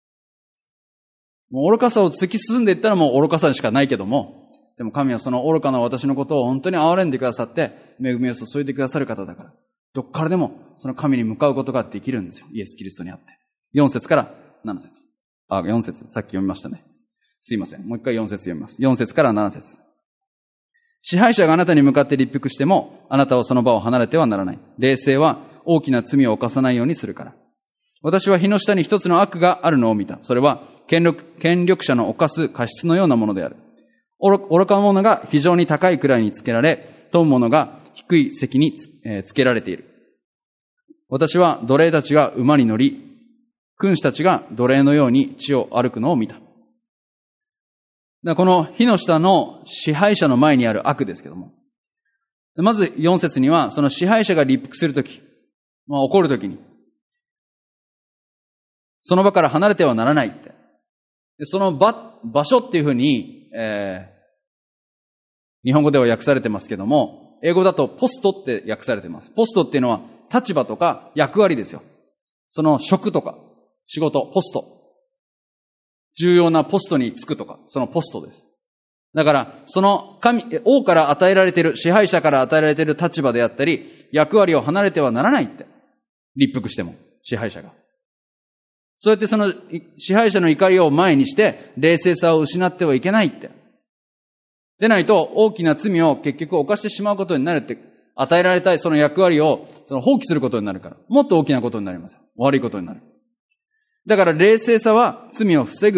[SPEAKER 1] もう愚かさを突き進んでいったらもう愚かさしかないけども、でも神はその愚かな私のことを本当に憐れんでくださって、恵みを注いでくださる方だから、どっからでもその神に向かうことができるんですよ。イエス・キリストにあって。4節から7節。4節、さっき読みましたね。すいません。もう一回4節読みます。4節から7節。支配者があなたに向かって立腹しても、あなたはその場を離れてはならない。冷静は大きな罪を犯さないようにするから。私は日の下に一つの悪があるのを見た。それは権力者の犯す過失のようなものである。愚か者が非常に高い位につけられ、富む者が低い席につけられている。私は奴隷たちが馬に乗り、君主たちが奴隷のように地を歩くのを見た。この火の下の支配者の前にある悪ですけども。まず4節には、その支配者が立腹するとき、怒るときに、その場から離れてはならないって。その場所っていうふうに、日本語では訳されてますけども、英語だとポストって訳されてます。ポストっていうのは立場とか役割ですよ。その職とか仕事、ポスト。重要なポストに就くとか、そのポストです。だから、その王から与えられている、支配者から与えられている立場であったり、役割を離れてはならないって。立腹しても、支配者が。そうやってその支配者の怒りを前にして、冷静さを失ってはいけないって。でないと、大きな罪を結局犯してしまうことになるって、与えられたいその役割を放棄することになるから、もっと大きなことになります。悪いことになる。だから冷静さは罪を防ぐって。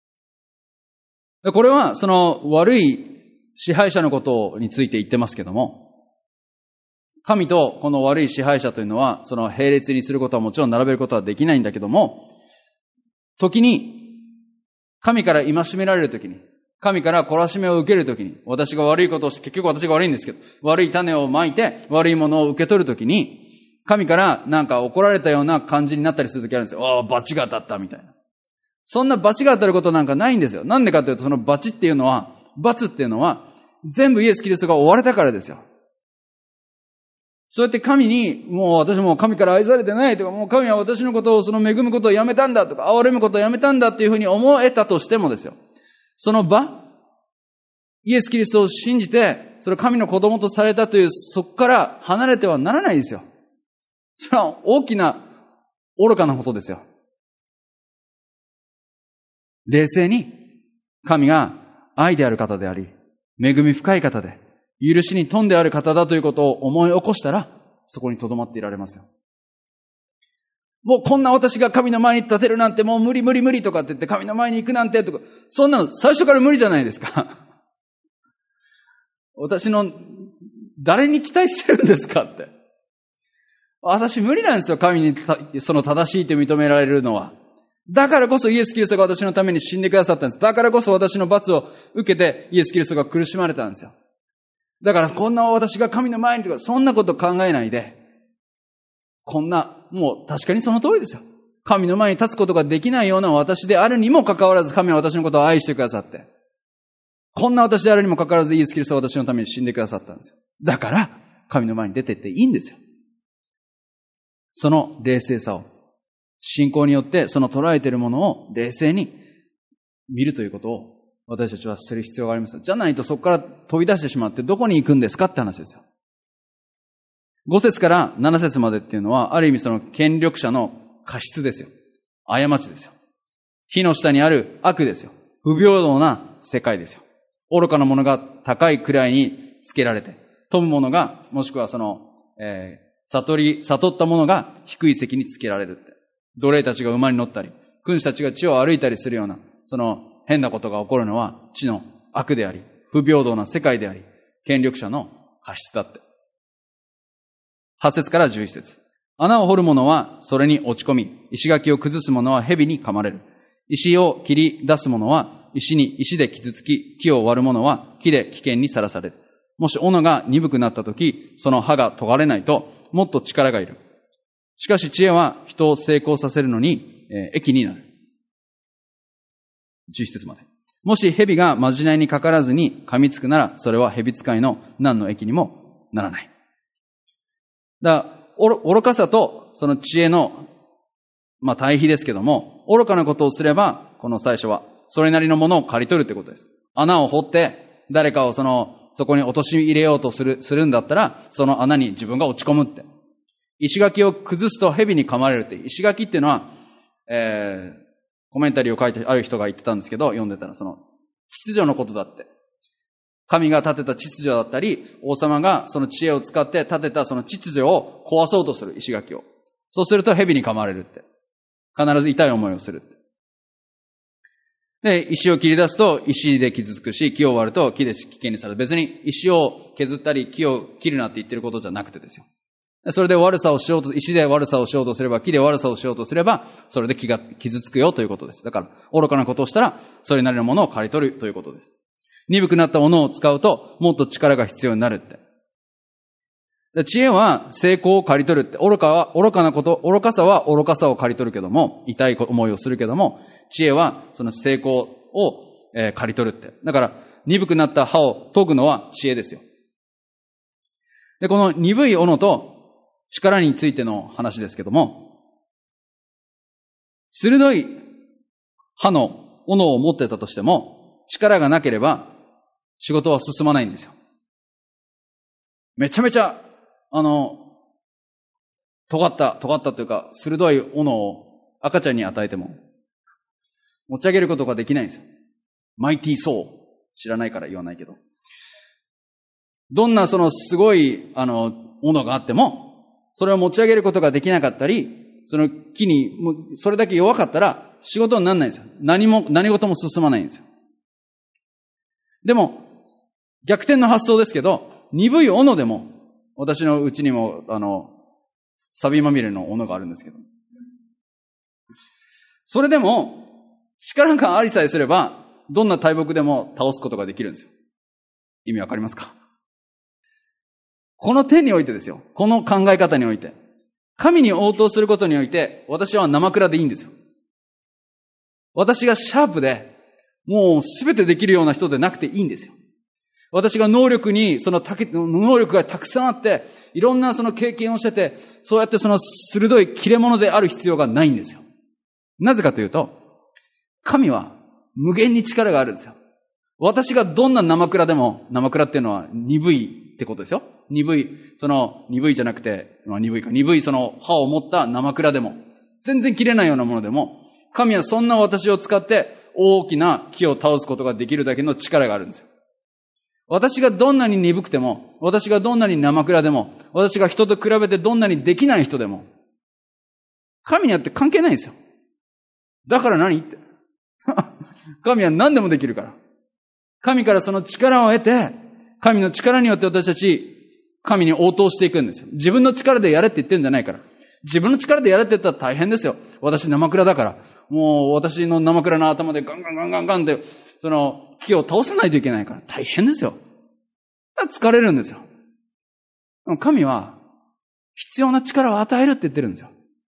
[SPEAKER 1] これはその悪い支配者のことについて言ってますけども、神とこの悪い支配者というのは、その並列にすることはもちろん並べることはできないんだけども、時に神から戒められるときに、神から懲らしめを受けるときに、私が悪いことをして、結局私が悪いんですけど、悪い種をまいて悪いものを受け取るときに、神からなんか怒られたような感じになったりするときあるんですよ。ああ、罰が当たったみたいな。そんな罰が当たることなんかないんですよ。なんでかというと、その罰っていうのは、全部イエス・キリストが追われたからですよ。そうやって神に、もう私も神から愛されてないとか、もう神は私のことをその恵むことをやめたんだとか、憐れむことをやめたんだっていうふうに思えたとしてもですよ。その場、イエス・キリストを信じて、それを神の子供とされたという、そこから離れてはならないですよ。それは大きな愚かなことですよ。 冷静に神が愛である方であり、恵み深い方で、許しに富んである方だということを思い起こしたら、そこに留まっていられますよ。もうこんな私が神の前に立てるなんてもう無理無理無理とかって言って神の前に行くなんてとか、そんなの最初から無理じゃないですか。私の誰に期待してるんですかって。私無理なんですよ、神にその正しいと認められるのは。だからこそイエス・キリストが私のために死んでくださったんです。だからこそ私の罰を受けてイエス・キリストが苦しまれたんですよ。だからこんな私が神の前にとか、そんなこと考えないで、こんな、もう確かにその通りですよ。神の前に立つことができないような私であるにもかかわらず、神は私のことを愛してくださって、こんな私であるにもかかわらずイエス・キリストは私のために死んでくださったんですよ。だから、神の前に出てっていいんですよ。その冷静さを、信仰によってその捉えているものを冷静に見るということを私たちはする必要があります。じゃないとそこから飛び出してしまってどこに行くんですかって話ですよ。5節から7節までっていうのは、ある意味その権力者の過失ですよ。過ちですよ。火の下にある悪ですよ。不平等な世界ですよ。愚かな者が高い位につけられて、富む者が、もしくはその、悟った者が低い席につけられるって。奴隷たちが馬に乗ったり、君主たちが地を歩いたりするような、その変なことが起こるのは地の悪であり、不平等な世界であり、権力者の過失だって。8節から11節。穴を掘る者はそれに落ち込み、石垣を崩す者は蛇に噛まれる。石を切り出す者は石で傷つき、木を割る者は木で危険にさらされる。もし斧が鈍くなったとき、その刃が研がれないと、もっと力がいる。しかし知恵は人を成功させるのに、益になる。11節まで。もし蛇がまじないにかからずに噛みつくなら、それは蛇使いの何の益にもならない。だから愚かさとその知恵の、対比ですけども、愚かなことをすれば、この最初は、それなりのものを刈り取るってことです。穴を掘って、誰かをそこに落とし入れようとするんだったら、その穴に自分が落ち込むって。石垣を崩すと蛇に噛まれるって。石垣っていうのは、コメンタリーを書いてある人が言ってたんですけど、読んでたらその、秩序のことだって。神が立てた秩序だったり、王様がその知恵を使って立てたその秩序を壊そうとする石垣を。そうすると蛇に噛まれるって。必ず痛い思いをするって。で、石を切り出すと石で傷つくし、木を割ると木で危険にされる。別に石を削ったり木を切るなって言ってることじゃなくてですよ。それで石で悪さをしようとすれば、木で悪さをしようとすれば、それで木が傷つくよということです。だから、愚かなことをしたら、それなりのものを刈り取るということです。鈍くなったものを使うと、もっと力が必要になるって。で、知恵は成功を刈り取るって。愚かさは愚かさを刈り取るけども、痛い思いをするけども、知恵はその成功を刈り取るって。だから、鈍くなった刃を研ぐのは知恵ですよ。で、この鈍い斧と力についての話ですけども、鋭い刃の斧を持ってたとしても、力がなければ仕事は進まないんですよ。めちゃめちゃ、尖ったというか、鋭い斧を赤ちゃんに与えても、持ち上げることができないんですよ。マイティーソー。知らないから言わないけど。どんなそのすごい、斧があっても、それを持ち上げることができなかったり、その木に、それだけ弱かったら仕事にならないんですよ。何事も進まないんですよ。でも、逆転の発想ですけど、鈍い斧でも、私のうちにも、錆まみれの斧があるんですけど。それでも、力がありさえすれば、どんな大木でも倒すことができるんですよ。意味わかりますか？この点においてですよ。この考え方において。神に応答することにおいて、私は生倉でいいんですよ。私がシャープで、もうすべてできるような人でなくていいんですよ。私が能力がたくさんあって、いろんなその経験をしてて、そうやってその鋭い切れ者である必要がないんですよ。なぜかというと、神は無限に力があるんですよ。私がどんな生倉でも、生倉っていうのは鈍いってことですよ。鈍いその刃を持った生倉でも、全然切れないようなものでも、神はそんな私を使って、 大きな木を倒すことができるだけの力があるんですよ。私がどんなに鈍くても、私がどんなに生倉でも、私が人と比べてどんなにできない人でも、神によって関係ないんですよ。だから何って。神は何でもできるから。神からその力を得て、神の力によって私たち、神に応答していくんですよ。自分の力でやれって言ってるんじゃないから。自分の力でやれって言ったら大変ですよ。私生倉だから。もう私の生倉の頭でガンガンガンガンガンって、その木を倒さないといけないから大変ですよ。疲れるんですよ。神は必要な力を与えるって言ってるんですよ。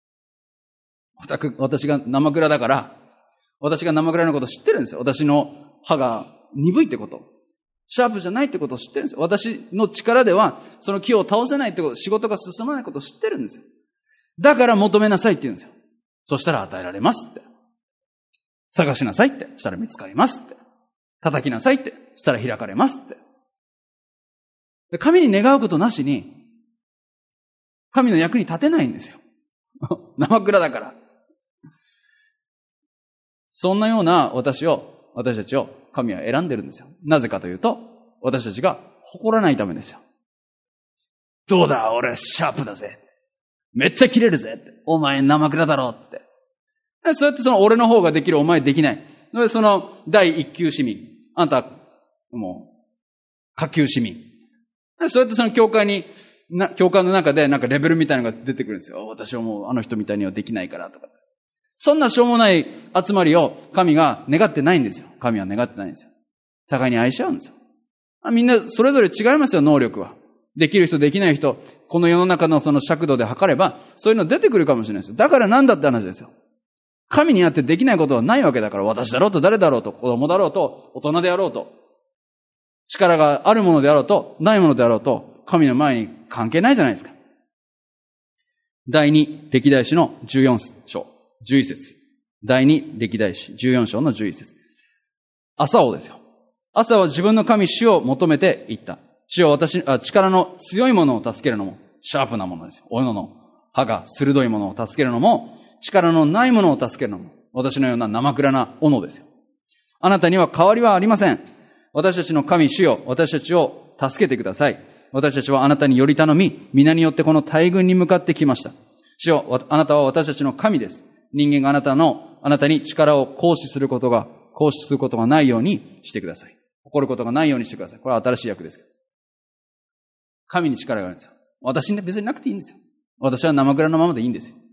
[SPEAKER 1] 私が生倉だから、私が生倉のことを知ってるんですよ。私の歯が鈍いってこと。シャープじゃないってことを知ってるんですよ。私の力ではその木を倒せないってこと、仕事が進まないことを知ってるんですよ。だから求めなさいって言うんですよ。そしたら与えられますって。探しなさいって。したら見つかりますって。叩きなさいって。したら開かれますって。で、神に願うことなしに、神の役に立てないんですよ。生倉だから。そんなような私たちを神は選んでるんですよ。なぜかというと、私たちが誇らないためですよ。どうだ、俺シャープだぜ。めっちゃ切れるぜって。お前生倉だろって。そうやってその俺の方ができる、お前できない。その第一級市民。あんた、もう、下級市民。そうやってその教会の中でなんかレベルみたいなのが出てくるんですよ。私はもうあの人みたいにはできないからとか。そんなしょうもない集まりを神が願ってないんですよ。神は願ってないんですよ。互いに愛し合うんですよ。みんなそれぞれ違いますよ、能力は。できる人、できない人、この世の中のその尺度で測れば、そういうの出てくるかもしれないですよ。だからなんだって話ですよ。神にあってできないことはないわけだから、私だろうと誰だろうと、子供だろうと、大人であろうと、力があるものであろうと、ないものであろうと、神の前に関係ないじゃないですか。第二歴代史の14章、11節。第二歴代史14章の11節。朝王ですよ。朝は自分の神主を求めていった。主は力の強いものを助けるのも、シャープなものですよ。斧の刃が鋭いものを助けるのも、力のないものを助けるのも、私のような生倉な斧ですよ。あなたには変わりはありません。私たちの神主よ、私たちを助けてください。私たちはあなたにより頼み、皆によってこの大軍に向かってきました。主よ、あなたは私たちの神です。人間があなたに力を行使することがないようにしてください。怒ることがないようにしてください。これは新しい訳です。神に力があるんですよ。私に別になくていいんですよ。私は生倉のままでいいんですよ。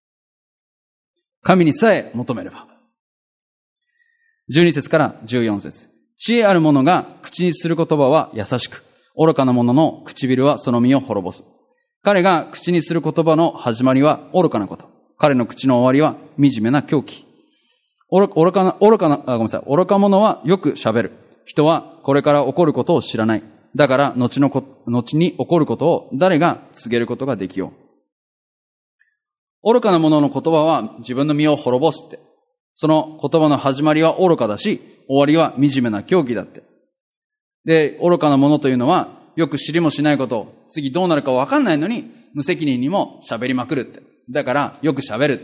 [SPEAKER 1] 神にさえ求めれば。12節から14節。知恵ある者が口にする言葉は優しく、愚かな者の唇はその身を滅ぼす。彼が口にする言葉の始まりは愚かなこと。彼の口の終わりは惨めな狂気。愚か者はよく喋る。人はこれから起こることを知らない。だから後に起こることを誰が告げることができよう。愚かな者の言葉は自分の身を滅ぼすって。その言葉の始まりは愚かだし、終わりは惨めな狂気だって。で、愚かな者というのは、よく知りもしないことを、次どうなるかわかんないのに、無責任にも喋りまくるって。だから、よく喋るって。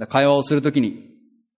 [SPEAKER 1] 会話をするときに、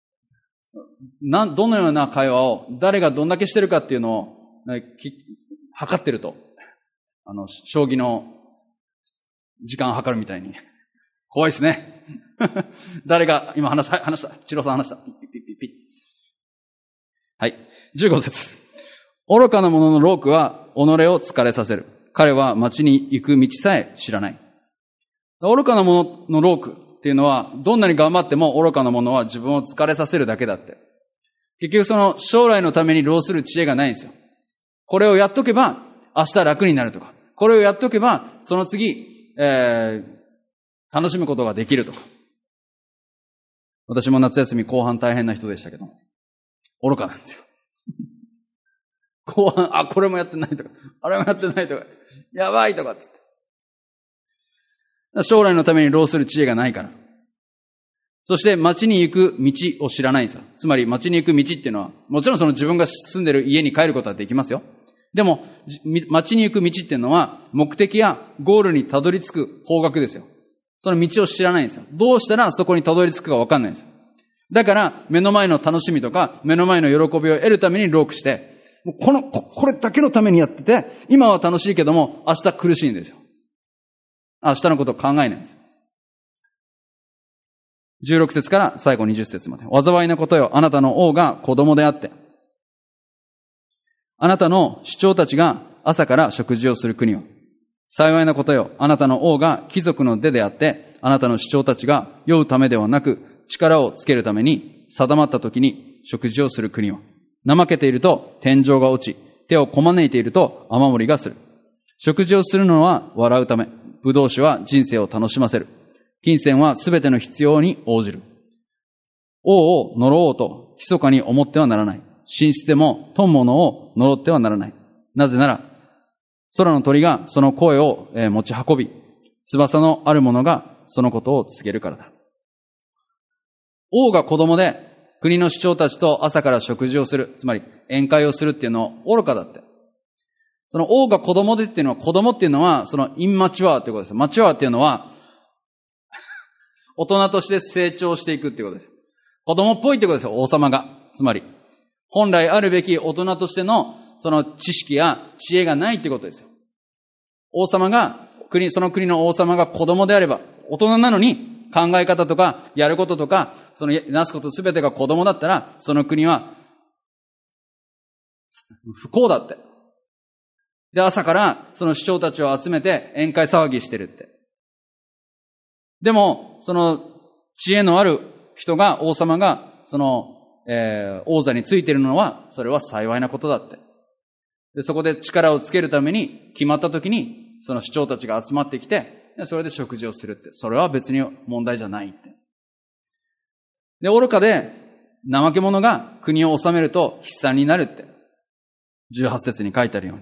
[SPEAKER 1] どのような会話を、誰がどんだけしてるかっていうのを、測ってると。将棋の時間を測るみたいに。怖いですね。誰が、今話した。チロさん話した。ピッピッピッピッピッ。はい。15節。愚かな者の労苦は己を疲れさせる。彼は町に行く道さえ知らない。愚かな者の労苦っていうのは、どんなに頑張っても愚かな者は自分を疲れさせるだけだって。結局その将来のために労する知恵がないんですよ。これをやっとけば明日楽になるとか。これをやっとけばその次、楽しむことができるとか。私も夏休み後半大変な人でしたけど、愚かなんですよ。後半、これもやってないとか、あれもやってないとか、やばいとかつって。将来のために労する知恵がないから。そして町に行く道を知らないんですよ。つまり町に行く道っていうのは、もちろんその自分が住んでる家に帰ることはできますよ。でも、町に行く道っていうのは、目的やゴールにたどり着く方角ですよ。その道を知らないんですよ。どうしたらそこにたどり着くかわかんないんですよ。 だから、目の前の楽しみとか、目の前の喜びを得るために労苦して、もうこれだけのためにやってて、今は楽しいけども、明日苦しいんですよ。明日のことを考えないんです。16節から最後20節まで。災いのことよ、あなたの王が子供であって、あなたの首長たちが朝から食事をする国を。幸いなことよ、あなたの王が貴族の出であって、あなたの首長たちが酔うためではなく、力をつけるために定まった時に食事をする国を。怠けていると天井が落ち、手をこまねいていると雨漏りがする。食事をするのは笑うため、葡萄酒は人生を楽しませる。金銭はすべての必要に応じる。王を呪おうと密かに思ってはならない。寝室でも富むものを呪ってはならない。なぜなら、空の鳥がその声を持ち運び、翼のある者がそのことを告げるからだ。王が子供で国の首長たちと朝から食事をする、つまり宴会をするっていうのは愚かだって。その王が子供でっていうのは、子供っていうのはそのインマチュアってことです。マチュアっていうのは大人として成長していくってことです。子供っぽいってことですよ、王様が。つまり本来あるべき大人としてのその知識や知恵がないってことですよ。王様が、その国の王様が子供であれば、大人なのに考え方とかやることとか、そのなすことすべてが子供だったら、その国は不幸だって。で、朝からその首長たちを集めて宴会騒ぎしてるって。でも、その知恵のある人が、王様が、その王座についているのは、それは幸いなことだって。で、そこで力をつけるために決まった時に、その首長たちが集まってきて、それで食事をするって。それは別に問題じゃないって。で、愚かで怠け者が国を治めると悲惨になるって。18節に書いてあるように。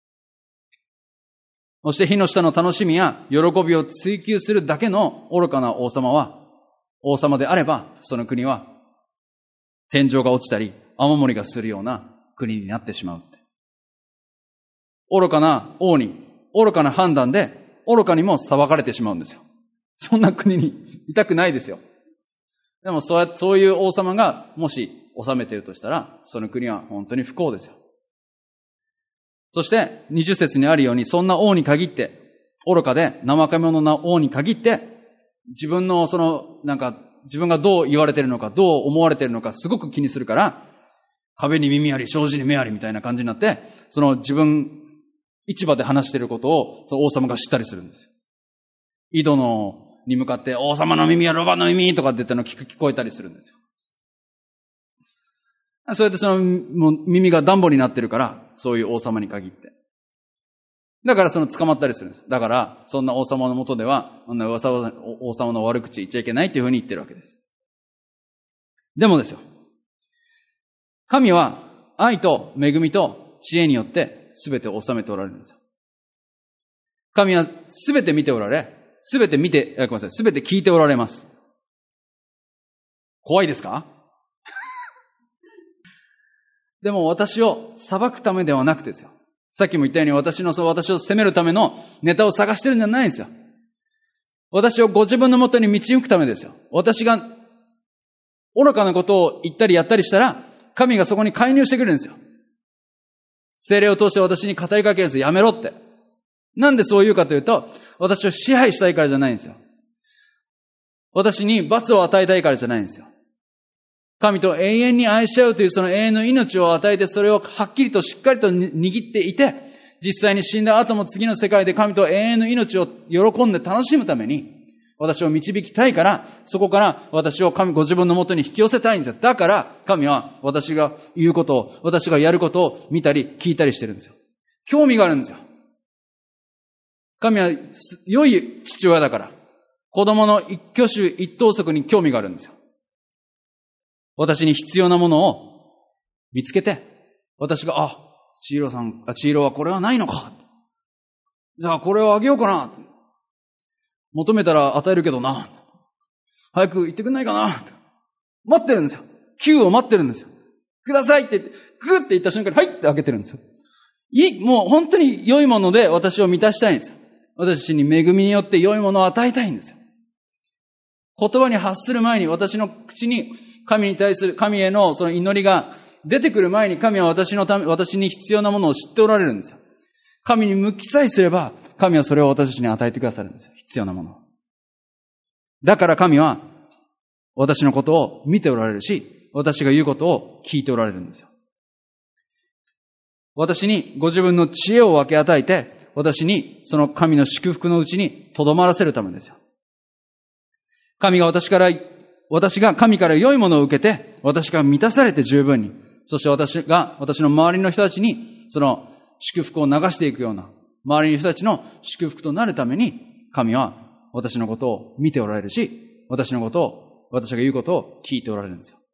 [SPEAKER 1] そして火の下の楽しみや喜びを追求するだけの愚かな王様であれば、その国は天井が落ちたり、雨漏りがするような国になってしまうって。愚かな王に、愚かな判断で、愚かにも裁かれてしまうんですよ。そんな国にいたくないですよ。でもそういう王様がもし治めているとしたら、その国は本当に不幸ですよ。そして20節にあるように、そんな王に限って、愚かで怠け者な王に限って、自分の自分がどう言われているのか、どう思われているのかすごく気にするから、壁に耳あり、障子に目ありみたいな感じになって、その自分、市場で話していることをその王様が知ったりするんですよ。井戸に向かって、王様の耳はロバの耳とかって言ったの聞こえたりするんですよ。そうやってその耳がダンボになってるから、そういう王様に限って。だから捕まったりするんです。だから、そんな王様の下では、王様の悪口言っちゃいけないっていうふうに言ってるわけです。でもですよ。神は愛と恵みと知恵によって全てを治めておられるんですよ。神は全て見ておられ、全て聞いておられます。怖いですか？でも私を裁くためではなくてですよ。さっきも言ったように私を責めるためのネタを探してるんじゃないんですよ。私をご自分のもとに導くためですよ。私が愚かなことを言ったりやったりしたら、神がそこに介入してくるんですよ。聖霊を通して私に語りかけるんですよ。やめろって。なんでそう言うかというと、私を支配したいからじゃないんですよ。私に罰を与えたいからじゃないんですよ。神と永遠に愛し合うというその永遠の命を与えて、それをはっきりとしっかりと握っていて、実際に死んだ後も次の世界で神と永遠の命を喜んで楽しむために、私を導きたいから、そこから私をご自分のもとに引き寄せたいんですよ。だから、神は私が言うことを、私がやることを見たり聞いたりしてるんですよ。興味があるんですよ。神は良い父親だから、子供の一挙手一投足に興味があるんですよ。私に必要なものを見つけて、私が、千尋はこれはないのか。じゃあこれをあげようかな。求めたら与えるけどな。早く言ってくんないかな。待ってるんですよ。Q を待ってるんですよ。くださいって言って、グーって言った瞬間に、はいって開けてるんですよ。もう本当に良いもので私を満たしたいんですよ。私に恵みによって良いものを与えたいんですよ。言葉に発する前に私の口に神に対する、神へのその祈りが出てくる前に神は私に必要なものを知っておられるんですよ。神に向きさえすれば、神はそれを私たちに与えてくださるんですよ。必要なものを。だから神は私のことを見ておられるし、私が言うことを聞いておられるんですよ。私にご自分の知恵を分け与えて、私にその神の祝福のうちに留まらせるためですよ。私が神から良いものを受けて、私が満たされて十分に、そして私の周りの人たちにその祝福を流していくような、周りの人たちの祝福となるために、神は私のことを見ておられるし、私が言うことを聞いておられるんですよ。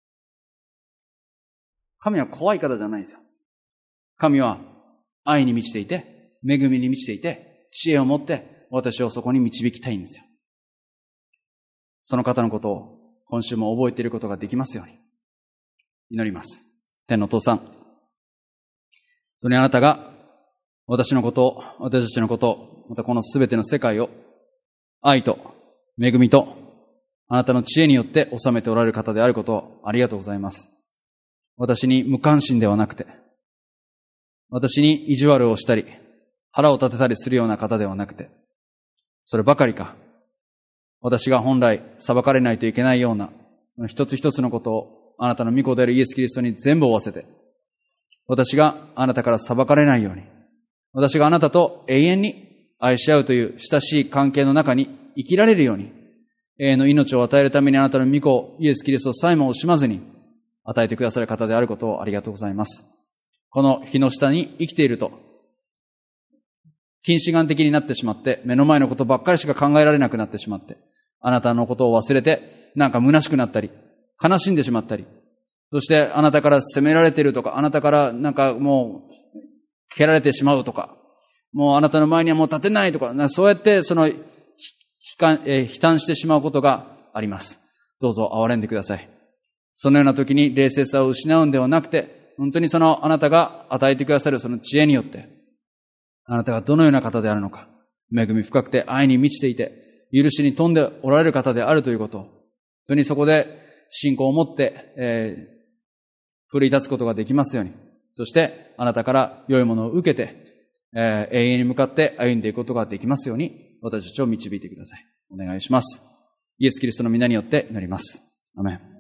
[SPEAKER 1] 神は怖い方じゃないんですよ。神は愛に満ちていて、恵みに満ちていて、知恵を持って私をそこに導きたいんですよ。その方のことを今週も覚えていることができますように祈ります。天のお父さん、本当にあなたが私のことを、私たちのことを、またこのすべての世界を愛と恵みとあなたの知恵によって治めておられる方であることをありがとうございます。私に無関心ではなくて、私に意地悪をしたり、腹を立てたりするような方ではなくて、そればかりか、私が本来裁かれないといけないような、一つ一つのことをあなたの御子であるイエス・キリストに全部負わせて、私があなたから裁かれないように、私があなたと永遠に愛し合うという親しい関係の中に生きられるように、永遠の命を与えるためにあなたの御子イエス・キリストをさえも惜しまずに与えてくださる方であることをありがとうございます。この日の下に生きていると、近視眼的になってしまって、目の前のことばっかりしか考えられなくなってしまって、あなたのことを忘れて、なんか虚しくなったり、悲しんでしまったり、そしてあなたから責められているとか、あなたからなんかもう、蹴られてしまうとか、もうあなたの前にはもう立てないとか、そうやってその悲嘆してしまうことがあります。どうぞ憐れんでください。そのような時に冷静さを失うんではなくて、本当にそのあなたが与えてくださるその知恵によって、あなたがどのような方であるのか、恵み深くて愛に満ちていて、許しに富んでおられる方であるということを、本当にそこで信仰を持って、奮い立つことができますように、そしてあなたから良いものを受けて、永遠に向かって歩んでいくことができますように、私たちを導いてください。お願いします。イエス・キリストの皆によって祈ります。アメン。